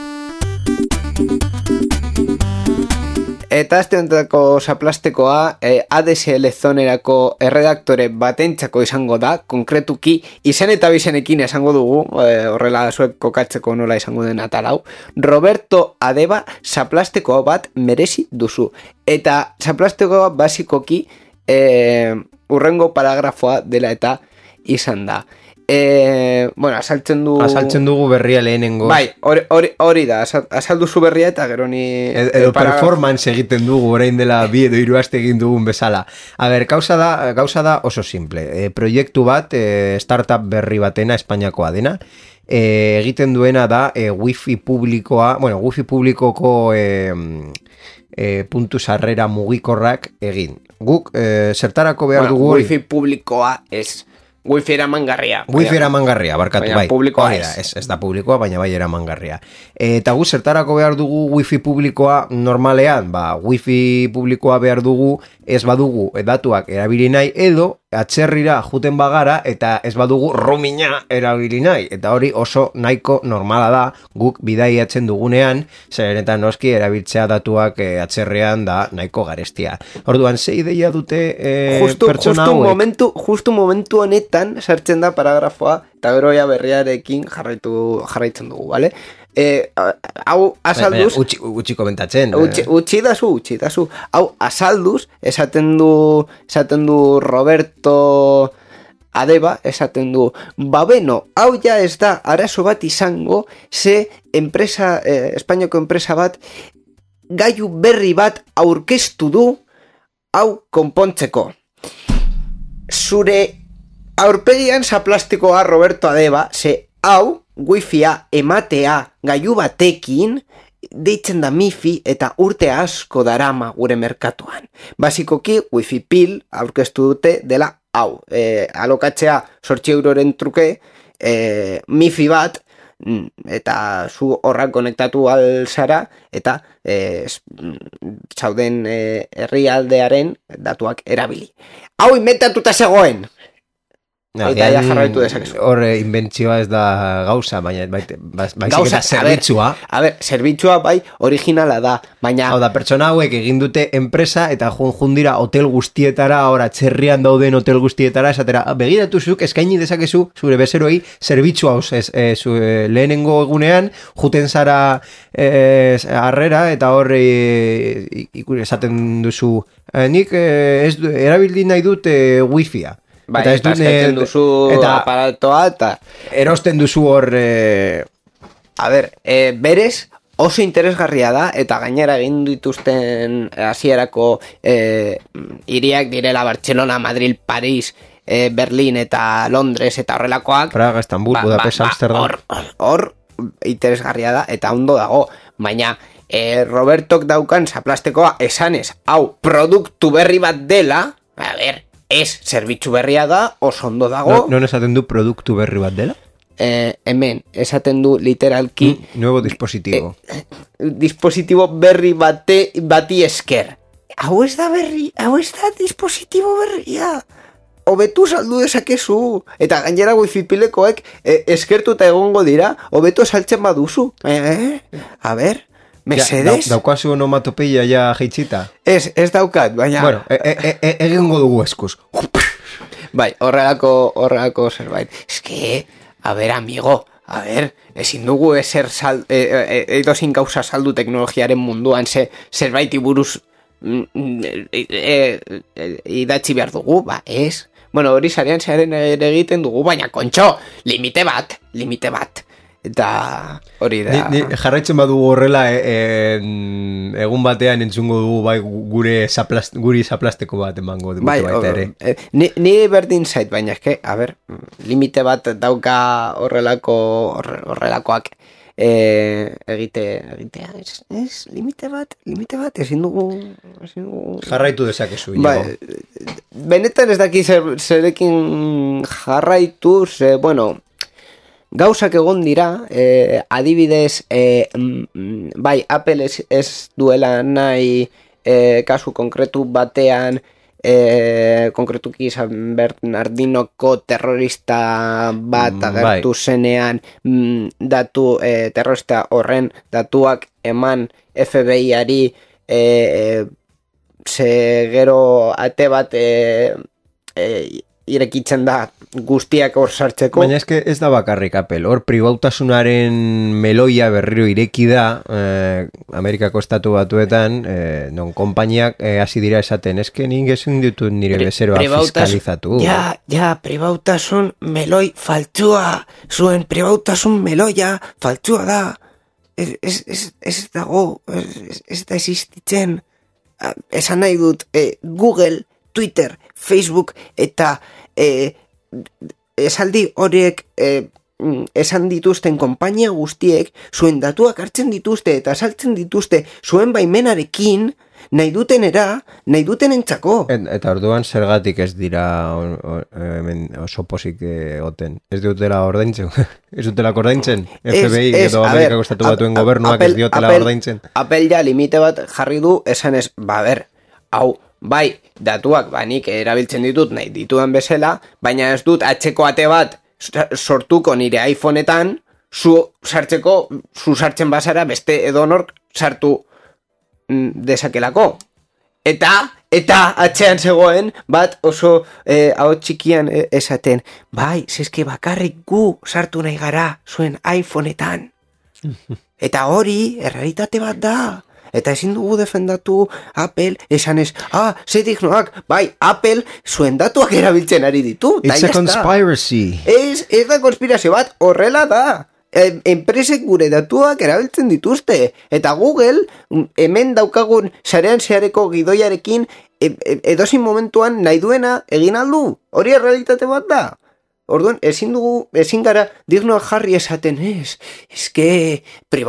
Speaker 1: Eta aste honetako zaplastekoa ADSL zonerako erredaktore batentzako izango da, konkretuki izen eta bizenekin esango dugu, horrela zuek kokatzeko nola izango den atal hau. Roberto Adeba zaplastekoa bat merezi duzu. Eta zaplastekoa basikoki urrengo paragrafoa dela eta izan da. Bueno, asaltzen
Speaker 2: dugu berria lehenengo.
Speaker 1: Bai, hori da, asalduzu berria eta gero ni...
Speaker 2: Edo performance egiten dugu, orain dela 2 edo 3 aste egin dugun bezala. A ber, gauza da oso simple. Proiektu bat, startup berri batena, Espainiakoa dena, egiten duena da wifi publikoa, bueno, wifi publikoko puntu sarrera mugikorrak egin. Guk, zertarako behar dugu hori?
Speaker 1: Wifi publikoa ez... Wifi eramangarria.
Speaker 2: Wifi eramangarria, barkatu,
Speaker 1: baina
Speaker 2: bai.
Speaker 1: publikoa
Speaker 2: Hori da, ez da publikoa, baina bai eramangarria. Eta gu zertarako behar dugu wifi publikoa normalean, wifi publikoa behar dugu ez badugu datuak erabili nahi edo atzerrira juten bagara eta ez badugu roamina erabili nahi. Eta hori oso nahiko normala da guk bidaiatzen dugunean, zeren eta noski erabiltzea datuak atzerrean da nahiko garestia. Orduan, ze ideia dute pertsona hauek?
Speaker 1: Justu momentu honetan sartzen da paragrafoa eta gero ja berriarekin jarraitzen dugu, bale? Hau azalduz
Speaker 2: utzi komentatzen
Speaker 1: utzi dazu hau azalduz esaten du Roberto Adeba, esaten du beno, hau ja ez da arazo bat izango ze enpresa, Espainiako enpresa bat gailu berri bat aurkeztu du hau konpontzeko. Zure aurpegian zaplastikoa, Roberto Adeba, ze hau wifia ematea gailu batekin deitzen da MIFI eta urte asko darama gure merkatuan. Basikoki wifi pil aurkeztu dute dela hau. Alokatzea 8 euroren truke MIFI bat eta zu horrak konektatu alzara eta zauden herrialdearen datuak erabili. Hau inventatuta zegoen! Eta ja jarraitu dezakezu.
Speaker 2: Hor inbentzioa ez da gauza, baina gauza zerbitzua.
Speaker 1: A ber, zerbitzua bai originala da, baina...
Speaker 2: Hau da, pertsona hauek egin dute enpresa eta jundira hotel guztietara, ora txerrian dauden hotel guztietara, esatera, begiratu zuk, eskaini dezakezu zure bezeroei zerbitzua lehenengo egunean, juten zara harrera eta hor esaten duzu, nik erabildi nahi dut wifia.
Speaker 1: Bai, eta eskatzen duzu aparatoa eta...
Speaker 2: Erosten duzu hor...
Speaker 1: A ber, berez oso interesgarria da eta gainera egin dituzten hasierako hiriak direla Barcelona, Madrid, Paris, Berlin eta Londres eta horrelakoak...
Speaker 2: Praga, Estambul, Budapest, Amsterdam...
Speaker 1: Hor interesgarria da eta ondo dago, baina... Robertok daukan zaplastekoa esanez, hau produktu berri bat dela... A ber... Ez, zerbitzu berria da, oso ondo dago.
Speaker 2: Non esaten du produktu berri bat dela?
Speaker 1: Hemen, esaten du literalki...
Speaker 2: Nuevo dispositivo.
Speaker 1: Dispositivo berri bati esker. Hau ez da dispositivo berria. Hobetu saldu dezakezu. Eta gainera wifi pilekoek eskertuta egongo dira, hobetu saltzen baduzu. A ber... Mesedes?
Speaker 2: Daukazu onomatopeia ja jeitzita?
Speaker 1: Ez daukat, baina...
Speaker 2: Bueno, egingo dugu eskuz.
Speaker 1: Bai, horrelako zerbait. Ez que, a ver, amigo, ezin dugu edozin gauza saldu teknologiaren munduan zerbait buruz idatzi behar dugu, ez? Bueno, hori zarean zearen ere egiten dugu, baina kontxo, limite bat. Eta hori da...
Speaker 2: Ni jarraitzen badugu horrela, egun batean entzungo dugu bai guri zaplasteko bat emango dugu baita ere.
Speaker 1: Ni berdin zait, baina eske, a ber, limite bat dauka horrelakoak egitea. Ez, limite bat, ezin dugu...
Speaker 2: Jarraitu dezakezu,
Speaker 1: Inigo. Benetan ez daki zerekin jarraitu, bueno... Gauzak egon dira, adibidez, bai, Apple ez duela nahi kasu konkretu batean, konkretuki San Bernardinoko terrorista bat agertu zenean, datu terrorista horren datuak eman FBI-ari, gero ate bat irekitzen da guztiak hor sartzeko.
Speaker 2: Baina eske ez da bakarrik Apple, hor pribautasunaren meloia berriro ireki da Amerikako estatu batuetan, non konpainiak hasi dira esaten, eske nik ezin ditut nire bezeroa fiskalizatu.
Speaker 1: Ja, pribautasun meloi faltzua, zuen pribautasun meloia faltzua da. Ez dago, ez da existitzen. Esan nahi dut, Google, Twitter, Facebook eta esaldi horiek esan dituzten konpainia guztiek zuen datuak hartzen dituzte eta saltzen dituzte zuen baimenarekin nahi dutenentzako.
Speaker 2: Eta orduan zergatik ez dira hemen oso pozik oten. Ez dutela ordaintzen? Ez dutela ordaintzen? FBI edo Amerikako Estatu Batuen gobernuak ez diotela ordaintzen?
Speaker 1: Apple ja limite bat jarri du, esan ez, hau, bai, datuak, nik erabiltzen ditut nahi ditudan bezala, baina ez dut atxeko ate bat sortuko nire iPhoneetan, zu sartzen bazara beste edonork sartu desakelako. Eta atxean zegoen bat oso hau txikian esaten, bai, zeske bakarrik gu sartu nahi gara zuen iPhoneetan. Eta hori, errealitate bat da. Eta ezin dugu defendatu Apple, esanez, ze dignoak, bai, Apple zuen datuak erabiltzen ari ditu.
Speaker 2: It's a conspiracy.
Speaker 1: Ez da konspirazio bat, horrela da. Enpresek gure datuak erabiltzen dituzte. Eta Google, hemen daukagun sarean zehareko gidoiarekin, edozin momentuan nahi duena egin aldu. Hori errealitate bat da. Orduan, ezin gara dignoak jarri esaten, eske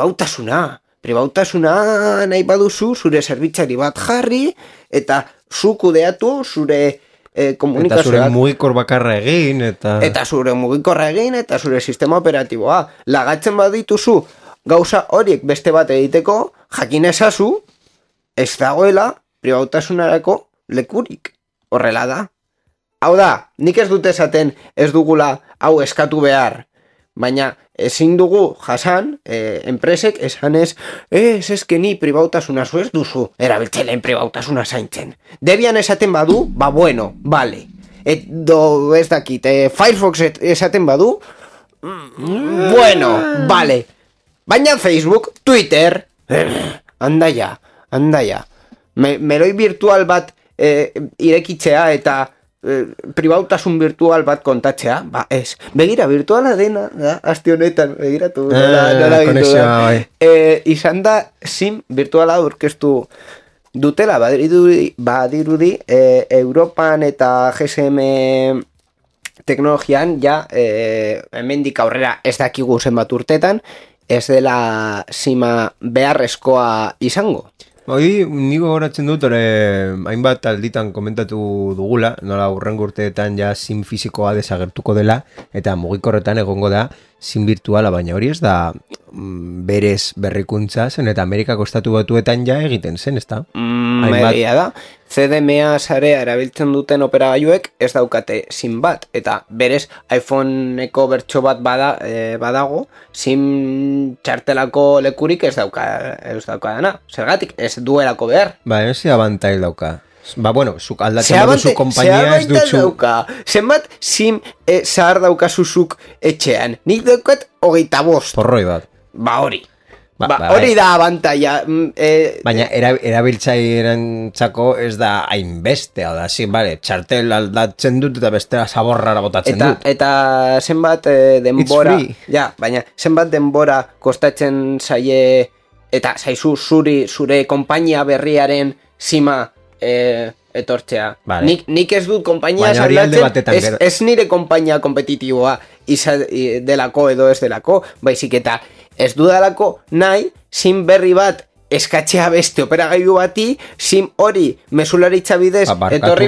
Speaker 1: pribautasuna nahi baduzu, zure zerbitzari bat jarri, eta zu kudeatu zure komunikazioak.
Speaker 2: Eta zure mugikor bakarra egin,
Speaker 1: Eta zure mugikorra egin, eta zure sistema operatiboa. Lagatzen badituzu gauza horiek beste bat egiteko, jakin ezazu, ez dagoela pribautasunarako lekurik. Horrela da. Hau da, nik ez dut esaten ez dugula hau eskatu behar, baina ezin dugu jasan, enpresek esanez, eske ni pribautasuna zu ez duzu, erabiltzelen pribautasuna zaintzen. Debian esaten badu, bueno, vale. Edo ez dakit, Firefox esaten badu, bueno, vale. Baina Facebook, Twitter, anda ya. Meloi virtual bat irekitzea eta pribautasun virtual bat kontatzea, ez. Begira, virtuala dena, aste honetan, begiratu. Izan da, SIM virtuala aurkeztu dutela, badirudi, Europan eta GSM teknologian, ja, hemendik aurrera ez dakigu zenbat urtetan, ez dela SIMa beharrezkoa izango.
Speaker 2: Nigo horatzen dut, hainbat alditan komentatu dugula, nola hurrengo urteetan ja SIM fisikoa desagertuko dela, eta mugikorretan egongo da SIM virtuala, baina hori ez da berez berrikuntza zen, eta Amerikako Estatu Batuetan ja egiten zen, ez da?
Speaker 1: Egia da, CDMA sarea erabiltzen duten operagailuek ez daukate SIM bat, eta berez iPhoneko bertso bat badago, SIM txartelako lekurik ez dauka dana. Zergatik, ez duelako behar.
Speaker 2: Ez abantail dauka. Zuk aldatzen baduzu kompainia ez dutzu.
Speaker 1: Zenbat SIM zahar daukazuzuk etxean. Nik daukat 25.
Speaker 2: Porroi bat.
Speaker 1: Hori. Hori da abantaila.
Speaker 2: Baina erabiltzailearen txako ez da hainbeste. Txartel aldatzen dut eta bestera zaborrara botatzen dut.
Speaker 1: Eta zenbat denbora. Baina zenbat denbora kostatzen zaie eta zaizu zure kompainia berriaren SIMa etortzea. Nik ez dut kompainia aldatzen, ez nire kompainia kompetitiboa delako edo ez delako, baizik eta ez dudalako nahi SIM berri bat eskatzea beste operagailu bati, SIM hori mesularitza bidez etorri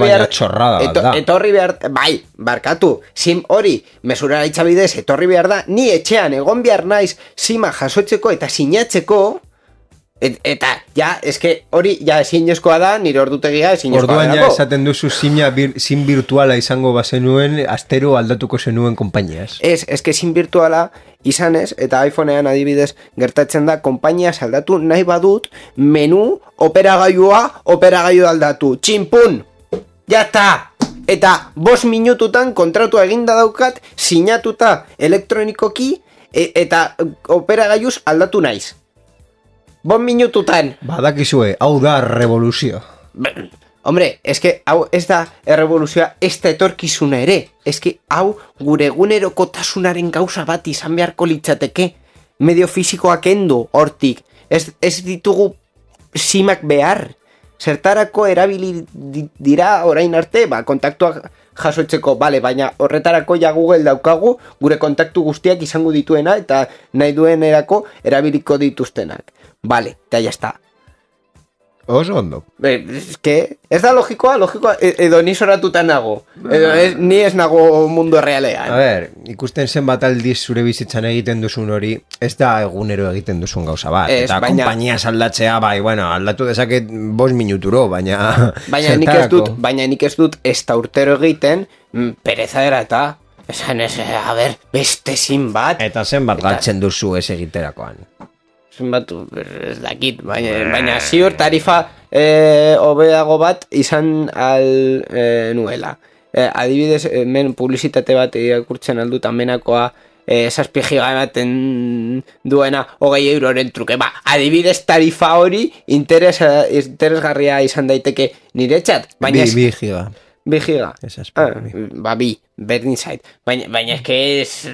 Speaker 1: behar, barkatu, SIM hori mesularitza bidez etorri behar da, ni etxean egon behar naiz SIMa jasotzeko eta sinatzeko. Eta, eske hori, ezinezkoa da, nire ordutegia ezinezkoa da.
Speaker 2: Orduan esaten duzu SIM virtuala izango bazenuen, astero aldatuko zenuen konpainiaz.
Speaker 1: Eske SIM virtuala izanez, eta iPhonean adibidez gertatzen da, konpainiaz aldatu nahi badut, menu, operagailu aldatu, txinpun, jata! Eta 5 minututan kontratua eginda daukat, sinatuta elektronikoki, eta operagailuz aldatu naiz. 5 minututan.
Speaker 2: Badakizue, hau da revoluzio.
Speaker 1: Hombre, eske hau ez da revoluzioa, ez da etorkizuna ere. Eske hau gure egunerokotasunaren gauza bat izan beharko litzateke. Medio fisikoak kendu hortik. Ez ditugu SIMak behar. Zertarako erabili dira orain arte, kontaktuak jasotzeko, baina horretarako Google daukagu gure kontaktu guztiak izango dituena eta nahi duenerako erabiliko dituztenak. Eta ya está.
Speaker 2: Oso ondo.
Speaker 1: Ez da logikoa, edo ni soratutan nago. Edo ni ez nago mundu realean.
Speaker 2: A ber, ikusten zenbat aldiz zure bizitzan egiten duzun hori, ez da egunero egiten duzun gauza bat. Eta kompainia aldatzea, bai, bueno, aldatu dezaket 5 minuturo, baina
Speaker 1: nik ez dut ez da urtero egiten, pereza era eta, esan ez, a ber, beste zin bat.
Speaker 2: Eta zenbat galtzen duzu ez egiterakoan.
Speaker 1: Zenbat, ez dakit, baina ziur tarifa hobeago bat izan nuela. Adibidez, men publizitate bat irakurtzen aldutan menakoa 7 giga ematen duena 20 euroren truke. Adibidez tarifa hori interesgarria izan daiteke niretzat.
Speaker 2: 2 giga.
Speaker 1: 2 giga.
Speaker 2: Bi.
Speaker 1: Berdin zait. Baina ez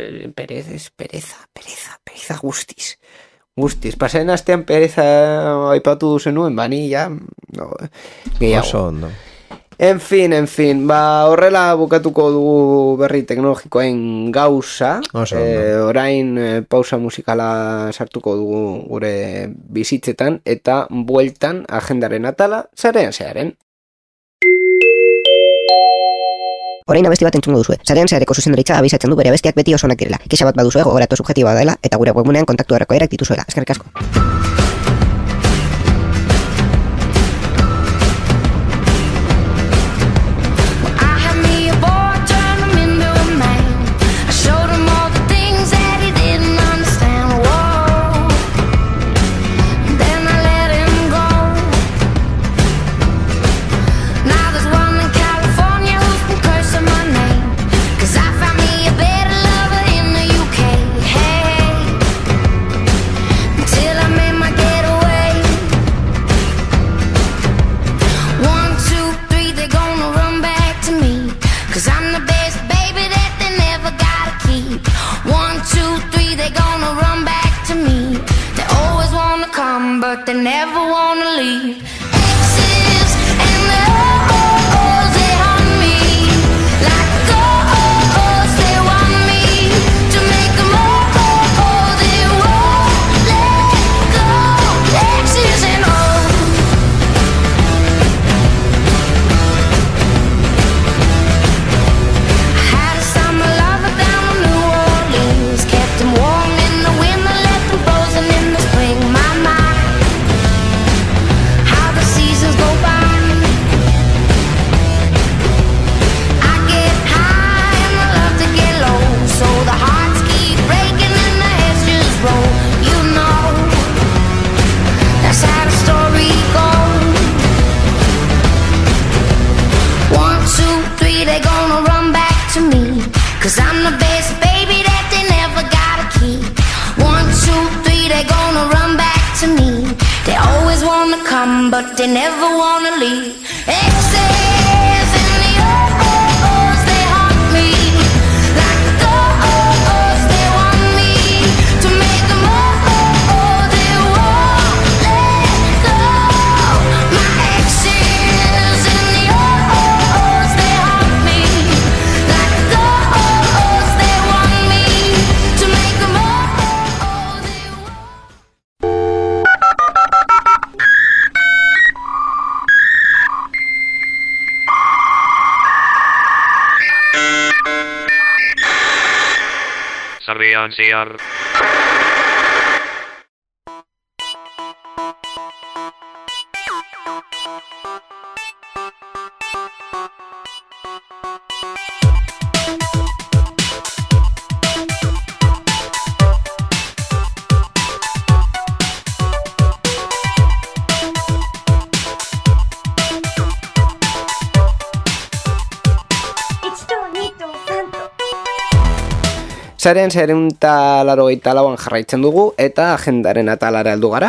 Speaker 1: pereza guztiz. Pasen astean pereza aipatu zenuen, bani, ja, no, gehiago.
Speaker 2: Oso ondo.
Speaker 1: En fin, horrela bukatuko dugu berri teknologikoen gauza. Orain pausa musikala sartuko dugu gure bizitzetan, eta bueltan agendaren atala, zarean.
Speaker 4: Orain abesti bat entzungo duzue. Sarean zehareko zuzendaritza abisatzen du bere abestiak beti oso onak direla. Kexa bat baduzue gogoratu subjektiboa dela eta gure webgunean kontaktu erreko erak dituzuela. Eskerrik asko.
Speaker 5: But they never wanna leave. Exes and the O's, they haunt me like ghosts. They want me to make them all. They won't let go. Exes and O's. I had a summer lover down in New Orleans, kept him warm in the winter, left him frozen in the spring. My mind. Cause I'm the best baby that they never gotta keep. 1, 2, 3, they gonna run back to me. They always wanna come, but they never wanna leave. Exes and the O's, they haunt me like ghosts. They want me to make them all. They won't let go. My exes and the O's, they haunt me like ghosts. They want me to make them all.
Speaker 6: Sabian siar.
Speaker 1: Zaren 184an jarraitzen dugu eta agendaren atalara heldu gara.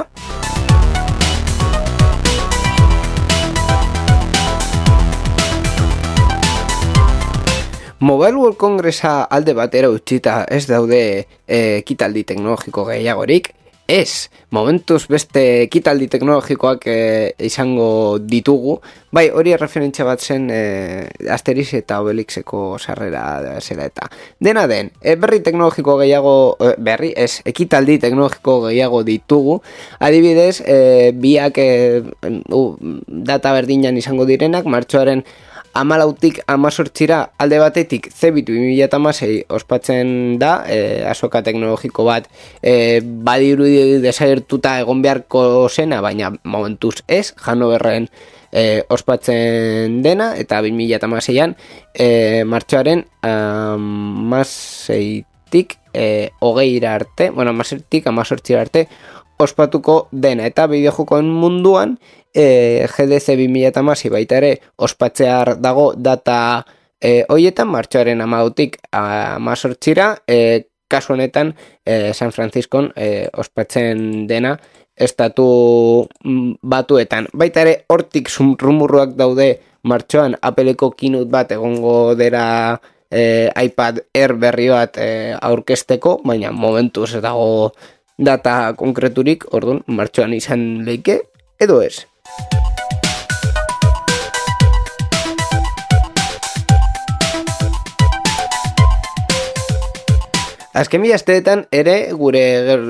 Speaker 1: Mobile World Congressa alde batera utzita ez daude ekitaldi teknologiko gehiagorik, ez, momentuz beste ekitaldi teknologikoak izango ditugu, bai, hori referentzia bat zen Asterix eta Obelixeko sarrera zela eta. Dena den, berri teknologiko gehiago, ekitaldi teknologiko gehiago ditugu, adibidez, biak data berdinan izango direnak, martxoaren 14tik 18ra alde batetik C-Bit 2016 ospatzen da, azoka teknologiko bat badirudi desagertuta egon beharko zena, baina momentuz ez, Hannoverren ospatzen dena, eta 2016an martxoaren 16tik 20ra arte, bueno, 16tik 18ra arte ospatuko dena, eta bideojokoen munduan GDC 2016 baita ere ospatzear dago data hoietan, martxoaren 14tik 18ra, kasu honetan San Franciscon ospatzen dena estatu batuetan. Baita ere hortik rumurruak daude martxoan Appleko keynote bat egongo dela iPad Air berri bat aurkezteko, baina momentuz ez dago data konkreturik, orduan martxoan izan leike edo ez. Azken bi asteetan ere gure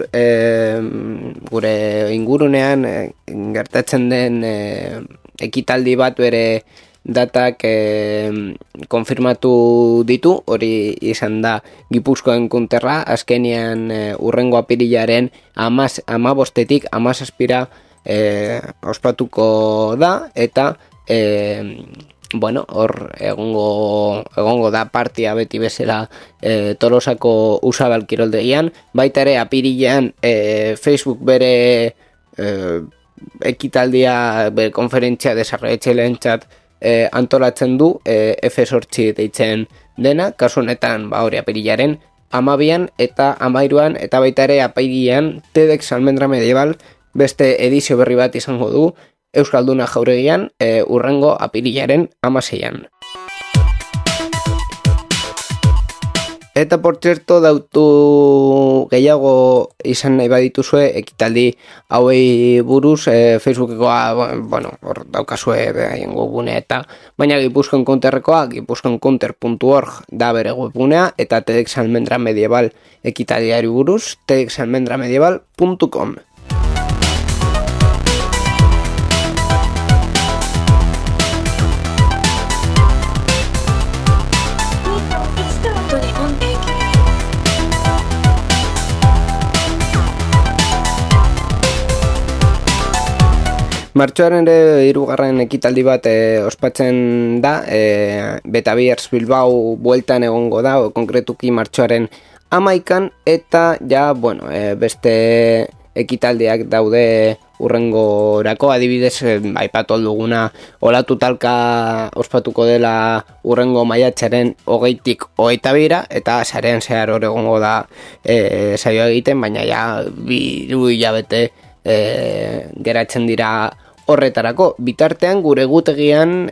Speaker 1: ingurunean gertatzen den ekitaldi bat ere datak konfirmatu ditu, hori izan da Gipuzkoan kunterra, azkenean urrengo apirilaren 15tik 17ra ospatuko da, eta bueno, hor egongo da partia beti bezala Tolosako Usabal kiroldegian, baita ere apirilean Facebook bere ekitaldia, bere konferentzia desarroitzaileentzat antolatzen du, F8 deitzen dena, kasu honetan hori apirilaren 12an eta 13an, eta baita ere apirilean TEDx Almendra Medieval beste edizio berri bat izango du Euskalduna Jauregian urrengo apirilaren 16an. Eta por cierto, dautu gehiago izan nahi badituzue ekitaldi hauei buruz, Facebookekoa, bueno, hor daukazue behaien webgunea eta, baina Gipuzkoan Counterrekoa, gipuzkoancounter.org da bere webgunea, eta TEDx Almendra Medieval ekitaldiari buruz, tedxalmendramedieval.com. Martxoaren ere 3. ekitaldi bat ospatzen da, Betabiers Bilbao bueltan egongo da, konkretuki martxoaren 11an, eta ja, bueno, beste ekitaldiak daude urrengorako, adibidez, aipatu alduguna olatu talka ospatuko dela urrengo maiatzaren 20tik 22ra, eta sarean zehar hor egongo da saioa egiten, baina ja 2 hilabete geratzen dira horretarako. Bitartean gure egutegian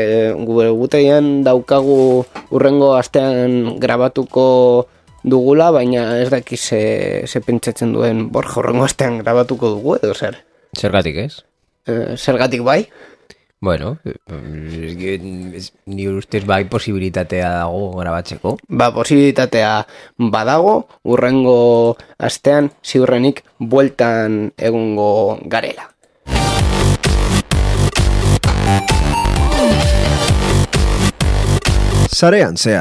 Speaker 1: daukagu urrengo astean grabatuko dugula, baina ez dakiz ze pentsatzen duen Borja, urrengo astean grabatuko dugu edo zer?
Speaker 2: Zergatik ez?
Speaker 1: Zergatik bai?
Speaker 2: Bueno, ni ustez bai posibilitatea dago grabatzeko.
Speaker 1: Ba, posibilitatea badago, urrengo astean ziurrenik bueltan egongo garela.
Speaker 3: Sarean zehar.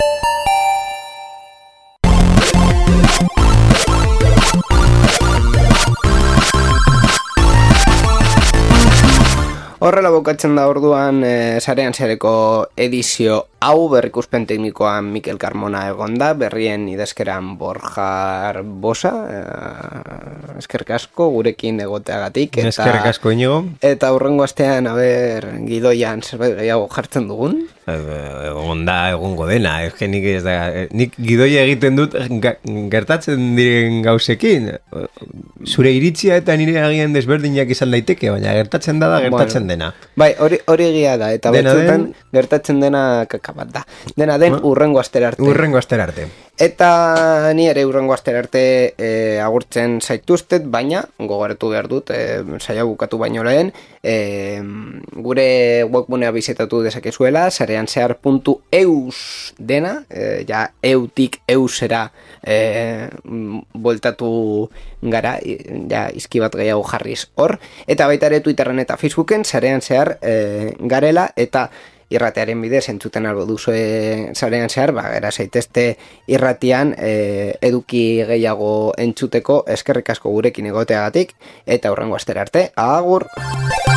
Speaker 1: Horrela bukatzen da orduan sarean zehareko edizio hau, berrikuspen teknikoan Mikel Carmona egonda, berrien idazkeran Borja Bosa, eskerrik asko gurekin egoteagatik.
Speaker 2: Eskerrik asko Inigo.
Speaker 1: Eta hurrengo astean, gidoian zerbait gehiago jartzen dugun.
Speaker 2: Egongo dena, nik gidoia egiten dut gertatzen diren gauzekin. Zure iritzia eta nire agian desberdinak izan daiteke, baina gertatzen gertatzen dena.
Speaker 1: Bai, hori egia da, eta batzuetan gertatzen dena kakabat da. Dena den urrengo astera arte.
Speaker 2: Urrengo astera arte.
Speaker 1: Eta ni ere urrengo astera arte agurtzen zaituztet, baina gogoratu behar dut, saia bukatu baino lehen, gure webgunea bizitatu dezakezuela, sareanzehar.eus dena, ja eutik eusera bueltatu gara, ja izki bat gehiago jarriz hor, eta baita ere Twitterren eta Facebooken sarean zehar garela, eta irratearen bidez entzuten albo duzue sarean zehar, gara zaitezte irratian eduki gehiago entzuteko, eskerrik asko gurekin egoteagatik, eta hurrengo astera arte, agur!